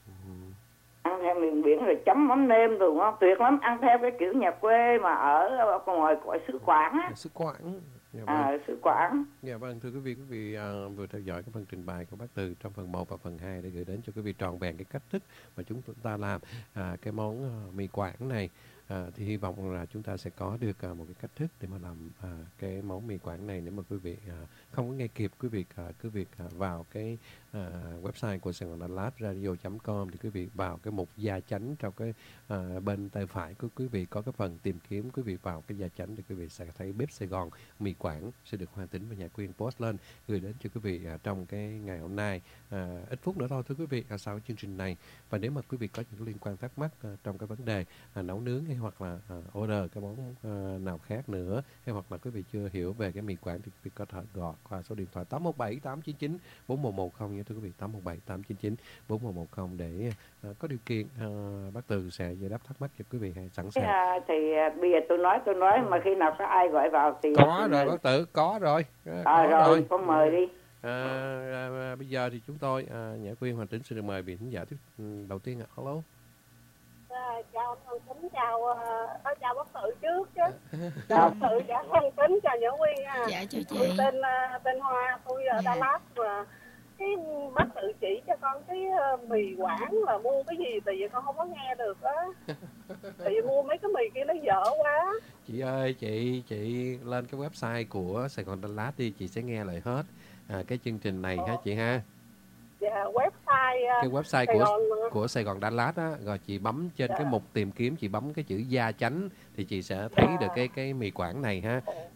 Ăn theo miền biển rồi chấm mắm nêm rồi ngon tuyệt lắm. Ăn theo cái kiểu nhà quê mà ở, ở ngoài của xứ Quảng á. Xứ Quảng. Dạ vâng. À, xứ Quảng. Dạ vâng, thưa quý vị, quý vị à, vừa theo dõi cái phần trình bày của bác Từ trong phần một và phần hai để gửi đến cho quý vị trọn vẹn cái cách thức mà chúng ta làm à, cái món à, mì Quảng này. À, thì hy vọng là chúng ta sẽ có được à, một cái cách thức để mà làm à, cái món mì Quảng này. Nếu mà quý vị à, không có nghe kịp, quý vị à, cứ việc à, vào cái à, website của Sài Gòn Đà Lạt radio chấm com thì quý vị vào cái mục gia chánh trong cái à, bên tay phải của quý vị có cái phần tìm kiếm, quý vị vào cái gia chánh thì quý vị sẽ thấy bếp Sài Gòn mì Quảng sẽ được Hoa Tính và Nhã Quyên post lên gửi đến cho quý vị à, trong cái ngày hôm nay. À, ít phút nữa thôi thưa quý vị à, sau chương trình này. Và nếu mà quý vị có những liên quan thắc mắc à, trong cái vấn đề à, nấu nướng hay hoặc là à, order cái món à, nào khác nữa, hay hoặc là quý vị chưa hiểu về cái mì Quảng thì quý vị có thể gọi qua số điện thoại tám một bảy tám chín chín bốn một một không nha thưa quý vị, tám một bảy tám chín chín bốn một một không để à, có điều kiện à, bác Từ sẽ giải đáp thắc mắc cho quý vị hay sẵn sàng. À, thì à, bây giờ tôi nói tôi nói mà khi nào có ai gọi vào thì Có rồi bác Tự, có rồi. À, có rồi, rồi. con mời đi. À, à, à, bây giờ thì chúng tôi à, Nhã Quyên Hoàng Tính xin được mời vị khán giả tiếp ừ, đầu tiên ạ. Hello. À, chào Hoàng Tính, chào uh, chào bác Tự trước chứ. Chào bác Tự, chào Hoàng Tính, chào Nhã Quyên nha. Dạ chào chị. Tôi tên uh, tên Hoa, tôi ở Đà Lạt mà cái bác Tự chỉ cho con cái uh, mì Quảng là mua cái gì tại vì con không có nghe được á. Tại vì mua mấy cái mì kia nó dở quá. Chị ơi, chị chị lên cái website của Sài Gòn Đà Lạt đi, chị sẽ nghe lại hết à, cái chương trình này ha chị ha. Dạ, website uh, Cái website Sài của Gòn, của Sài Gòn Đà Lạt á, rồi chị bấm trên cái mục tìm kiếm, chị bấm cái chữ gia chánh thì chị sẽ thấy được cái cái mì Quảng này ha.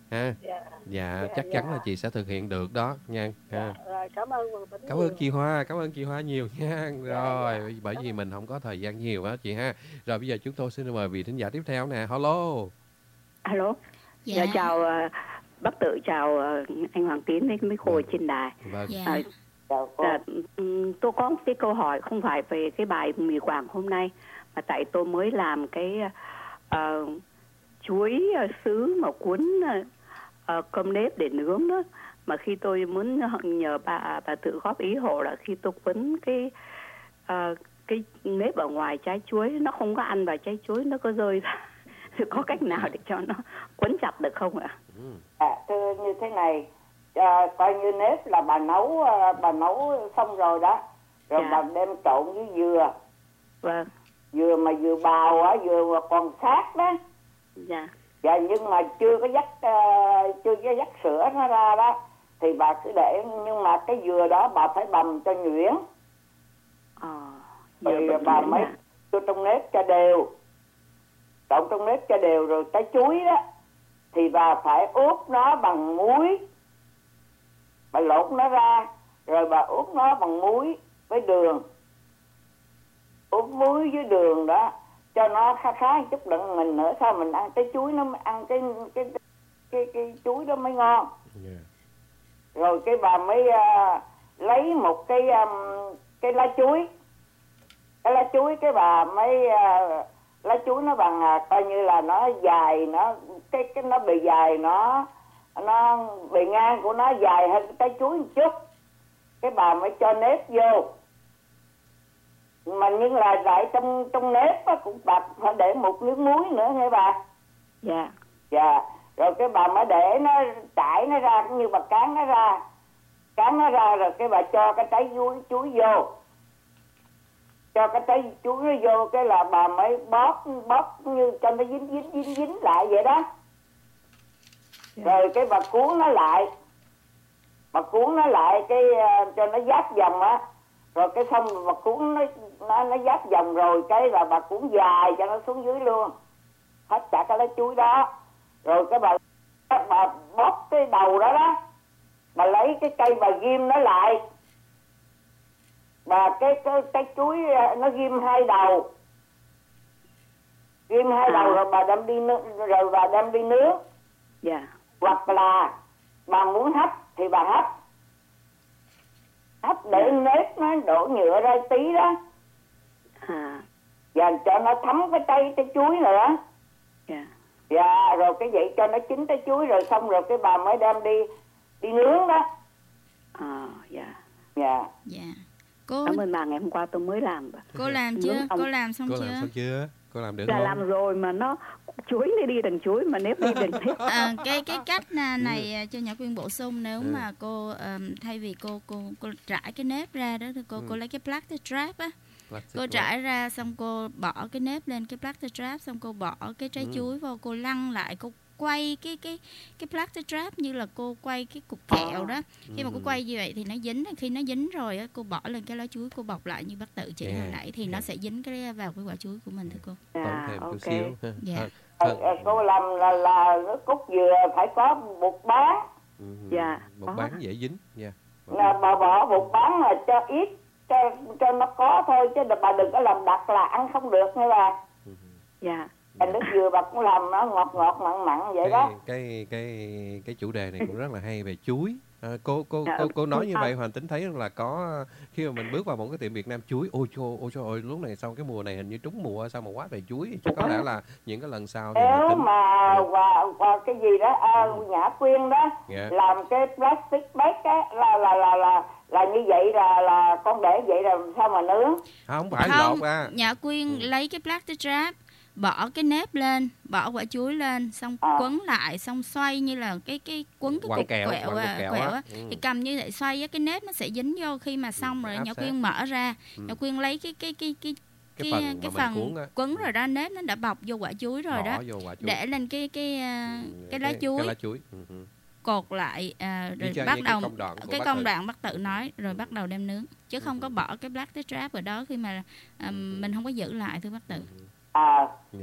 ha. Dạ. Dạ, Dạ, chắc dạ. chắn là chị sẽ thực hiện được đó nha. Ha. Rồi, cảm ơn Quỳnh Tính Cảm nhiều. ơn chị Hoa, cảm ơn chị Hoa nhiều nha. Rồi, bởi vì mình không có thời gian nhiều á chị ha. Rồi bây giờ chúng tôi xin mời vị thính giả tiếp theo nè. Hello. Alo. Dạ. Dạ, chào uh, bác Tự, chào uh, anh Hoàng Tín với mấy cô ở trên đài. Vâng. Dạ. À, dạ, ừm, tôi có một cái câu hỏi không phải về cái bài mì Quảng hôm nay, mà tại tôi mới làm cái uh, chuối uh, sứ mà cuốn uh, uh, cơm nếp để nướng đó. Mà khi tôi muốn nhờ bà bà Tự góp ý hộ là khi tôi quấn cái uh, cái nếp ở ngoài trái chuối, nó không có ăn vào trái chuối, nó có rơi ra. Thì có cách nào để cho nó quấn chặt được không ạ? À, thưa như thế này, à, coi như nếp là bà nấu à, bà nấu xong rồi đó, rồi Dạ. bà đem trộn với dừa. Vâng. Dừa mà dừa bào á, dừa mà còn sát đó. Dạ. Dạ, nhưng mà chưa có dắt uh, chưa có dắt sữa nó ra đó, thì bà cứ để, nhưng mà cái dừa đó bà phải bầm cho nhuyễn. Ờ. Thì bầm bà nhuyễn mới à? cho trong nếp cho đều, trộn trong nếp cho đều, rồi trái chuối đó thì bà phải ướp nó bằng muối, bà lột nó ra rồi bà ướp nó bằng muối với đường, ướp muối với đường đó cho nó khá khá một chút đặng mình nữa sao mình ăn cái chuối, nó mới ăn cái cái cái cái, cái chuối đó mới ngon. Yeah. Rồi cái bà mới uh, lấy một cái um, cái lá chuối, cái lá chuối cái bà mới uh, lá chuối nó bằng uh, coi như là nó dài, nó cái cái nó bề dài, nó nó bề ngang của nó dài hơn cái chuối một chút, cái bà mới cho nếp vô. Mà nhưng là lại trong trong nếp á, cũng bà phải để một miếng muối nữa nghe bà. Dạ. Dạ. Rồi cái bà mới để nó trải nó ra, cũng như bà cán nó ra, cán nó ra rồi cái bà cho cái trái chuối chuối vô, cho cái trái chuối nó vô, cái là bà mới bóp bóp như cho nó dính dính dính dính lại vậy đó. Rồi cái bà cuốn nó lại, bà cuốn nó lại cái uh, cho nó giáp vòng á, rồi cái xong bà cuốn nó nó nó giáp vòng rồi cái là bà cuốn dài cho nó xuống dưới luôn, hết cả cái lá chuối đó. Rồi cái bà bà bóp cái đầu đó đó, bà lấy cái cây bà ghim nó lại, bà cái cái cái chuối nó ghim hai đầu, ghim hai đầu rồi bà đem đi nướng, rồi bà đem đi nướng. Dạ. Hoặc là bà muốn hấp thì bà hấp, hấp để nếp nó đổ nhựa ra tí đó. À. Và cho nó thấm cái trái cái chuối nữa. Dạ. Dạ, rồi cái vậy cho nó chín trái chuối rồi xong rồi cái bà mới đem đi đi nướng đó. À, dạ. Dạ. Dạ. Cô Cảm ơn bà, ngày hôm qua tôi mới làm. Cô làm chưa? Cô làm xong Cô chưa? làm xong chưa? Cô làm được Là không? làm rồi mà nó chuối đi đi đằng chuối mà nếp đi đằng nếp. À, cái cái cách này cho Nhã Quyên bổ sung, nếu ừ. mà cô um, thay vì cô cô cô trải cái nếp ra đó thì cô ừ. cô lấy cái plastic wrap á, cô trải ra xong cô bỏ cái nếp lên cái plastic wrap, xong cô bỏ cái trái ừ. chuối vào, cô lăn lại, cô quay cái cái cái plastic wrap như là cô quay cái cục kẹo đó. Khi mà cô quay như vậy thì nó dính, khi nó dính rồi á, cô bỏ lên cái lá chuối, cô bọc lại như bác Tự chỉ hồi nãy thì nó sẽ dính cái vào cái quả chuối của mình thưa cô. Tốn thêm chút xíu. Dạ. À, cô làm là là nước cốt dừa phải có bột bán. Ừ. Dạ. Bột bán dễ dính. Dạ. Là bà bỏ bột bán mà cho ít, cho cho nó có thôi, chứ bà đừng có làm đặc là ăn không được nghe bà. Dạ. Cái nước dừa bà cũng làm nó ngọt ngọt mặn mặn vậy cái, đó. Cái cái cái chủ đề này cũng rất là hay về chuối. À, cô cô cô cô nói như vậy Hoàng Tính thấy rằng là có khi mà mình bước vào một cái tiệm Việt Nam chuối, ôi trời ôi trời ơi, lúc này sau cái mùa này hình như trúng mùa sao mà quá về chuối, chứ có lẽ là những cái lần sau thì nếu tính... mà và, và cái gì đó à, Nhã Quyên đó yeah. làm cái plastic bag á là là là là là như vậy là là con để vậy là sao mà nướng? À, không phải không, lột ra. Nhã Quyên ừ. lấy cái plastic wrap, bỏ cái nếp lên, bỏ quả chuối lên, xong à. quấn lại, xong xoay như là cái cái quấn cái cục kẹo, quẹo, à, kẹo, quẹo á, ừ. thì cầm như vậy xoay á, cái nếp nó sẽ dính vô. Khi mà xong rồi Nhã Quyên mở ra, ừ. Nhã Quyên lấy cái cái cái cái cái, cái phần, cái phần quấn rồi đó, nếp nó đã bọc vô quả chuối rồi đó, chuối. Để lên cái cái cái, cái lá chuối, cái lá chuối. Ừ. cột lại à, rồi bắt đầu cái công đoạn, cái công đoạn bác Tự nói, rồi bắt đầu đem nướng, chứ không có bỏ cái plastic wrap ở đó khi mà à, mình không có giữ lại thưa bác Tự. À, yeah.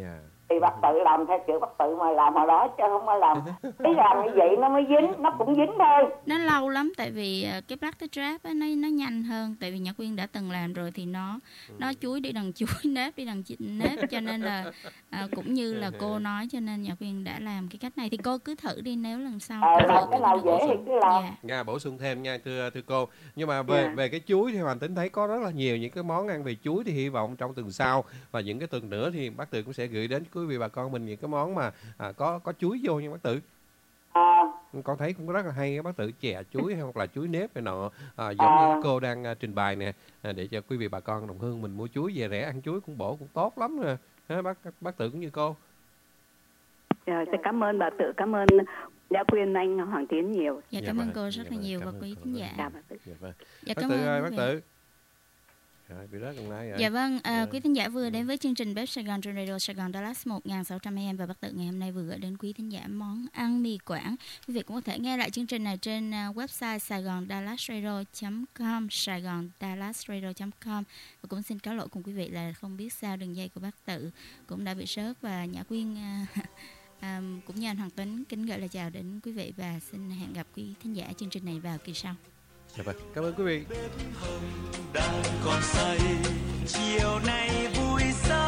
Thì bác Tự làm theo kiểu bác Tự mà làm hồi đó chứ không có làm. Ý làm như vậy nó mới dính, nó cũng dính thôi. Nó lâu lắm tại vì cái plaster trap á, nó nó nhanh hơn, tại vì Nhã Quyên đã từng làm rồi thì nó nó chuối đi đằng chuối, nếp đi đằng nếp, cho nên là à, cũng như là cô nói, cho nên Nhã Quyên đã làm cái cách này. Thì cô cứ thử đi, nếu lần sau à, thử làm cái nào dễ thì cứ làm. Dạ. Nha, bổ sung thêm nha thưa thưa cô. Nhưng mà về Dạ. về cái chuối thì Hoàng Tính thấy có rất là nhiều những cái món ăn về chuối, thì hy vọng trong tuần sau và những cái tuần nữa thì bác Tự cũng sẽ gửi đến quý vị bà con mình những cái món mà à, có có chuối vô nha bác Tự. À. Con thấy cũng rất là hay, bác Tự chè chuối hay hoặc là chuối nếp này nọ, à, giống à. như cô đang uh, trình bày nè, à, để cho quý vị bà con đồng hương mình mua chuối về rẻ, ăn chuối cũng bổ cũng tốt lắm nè. Ha, bác bác Tự cũng như cô. Rồi, sẽ cảm ơn bà Tự, cảm ơn Nhã Quyên, anh Hoàng Tiến nhiều. Dạ, cảm ơn cô rất là nhiều và quý khán giả. Dạ, bà Tự. Dạ, Bác cảm Tự ơn ơi, quý bác vị. Tự. Rồi, bị rớt gần nay rồi. Dạ vâng, à, quý thính giả vừa đến với chương trình Bếp Sài Gòn trên Radio Sài Gòn Dallas một nghìn sáu trăm a em, và bác Tự ngày hôm nay vừa gửi đến quý thính giả món ăn mì Quảng. Quý vị cũng có thể nghe lại chương trình này trên uh, website saigon dallas radio chấm com, saigon dallas radio chấm com. Và cũng xin cáo lỗi cùng quý vị là không biết sao đường dây của bác Tự cũng đã bị sớt, và Nhã Quyên uh, um, cũng như anh Hoàng Tính kính gửi lời chào đến quý vị và xin hẹn gặp quý thính giả chương trình này vào kỳ sau. Dạ vâng, cảm ơn quý vị. Đang còn say chiều nay vui sao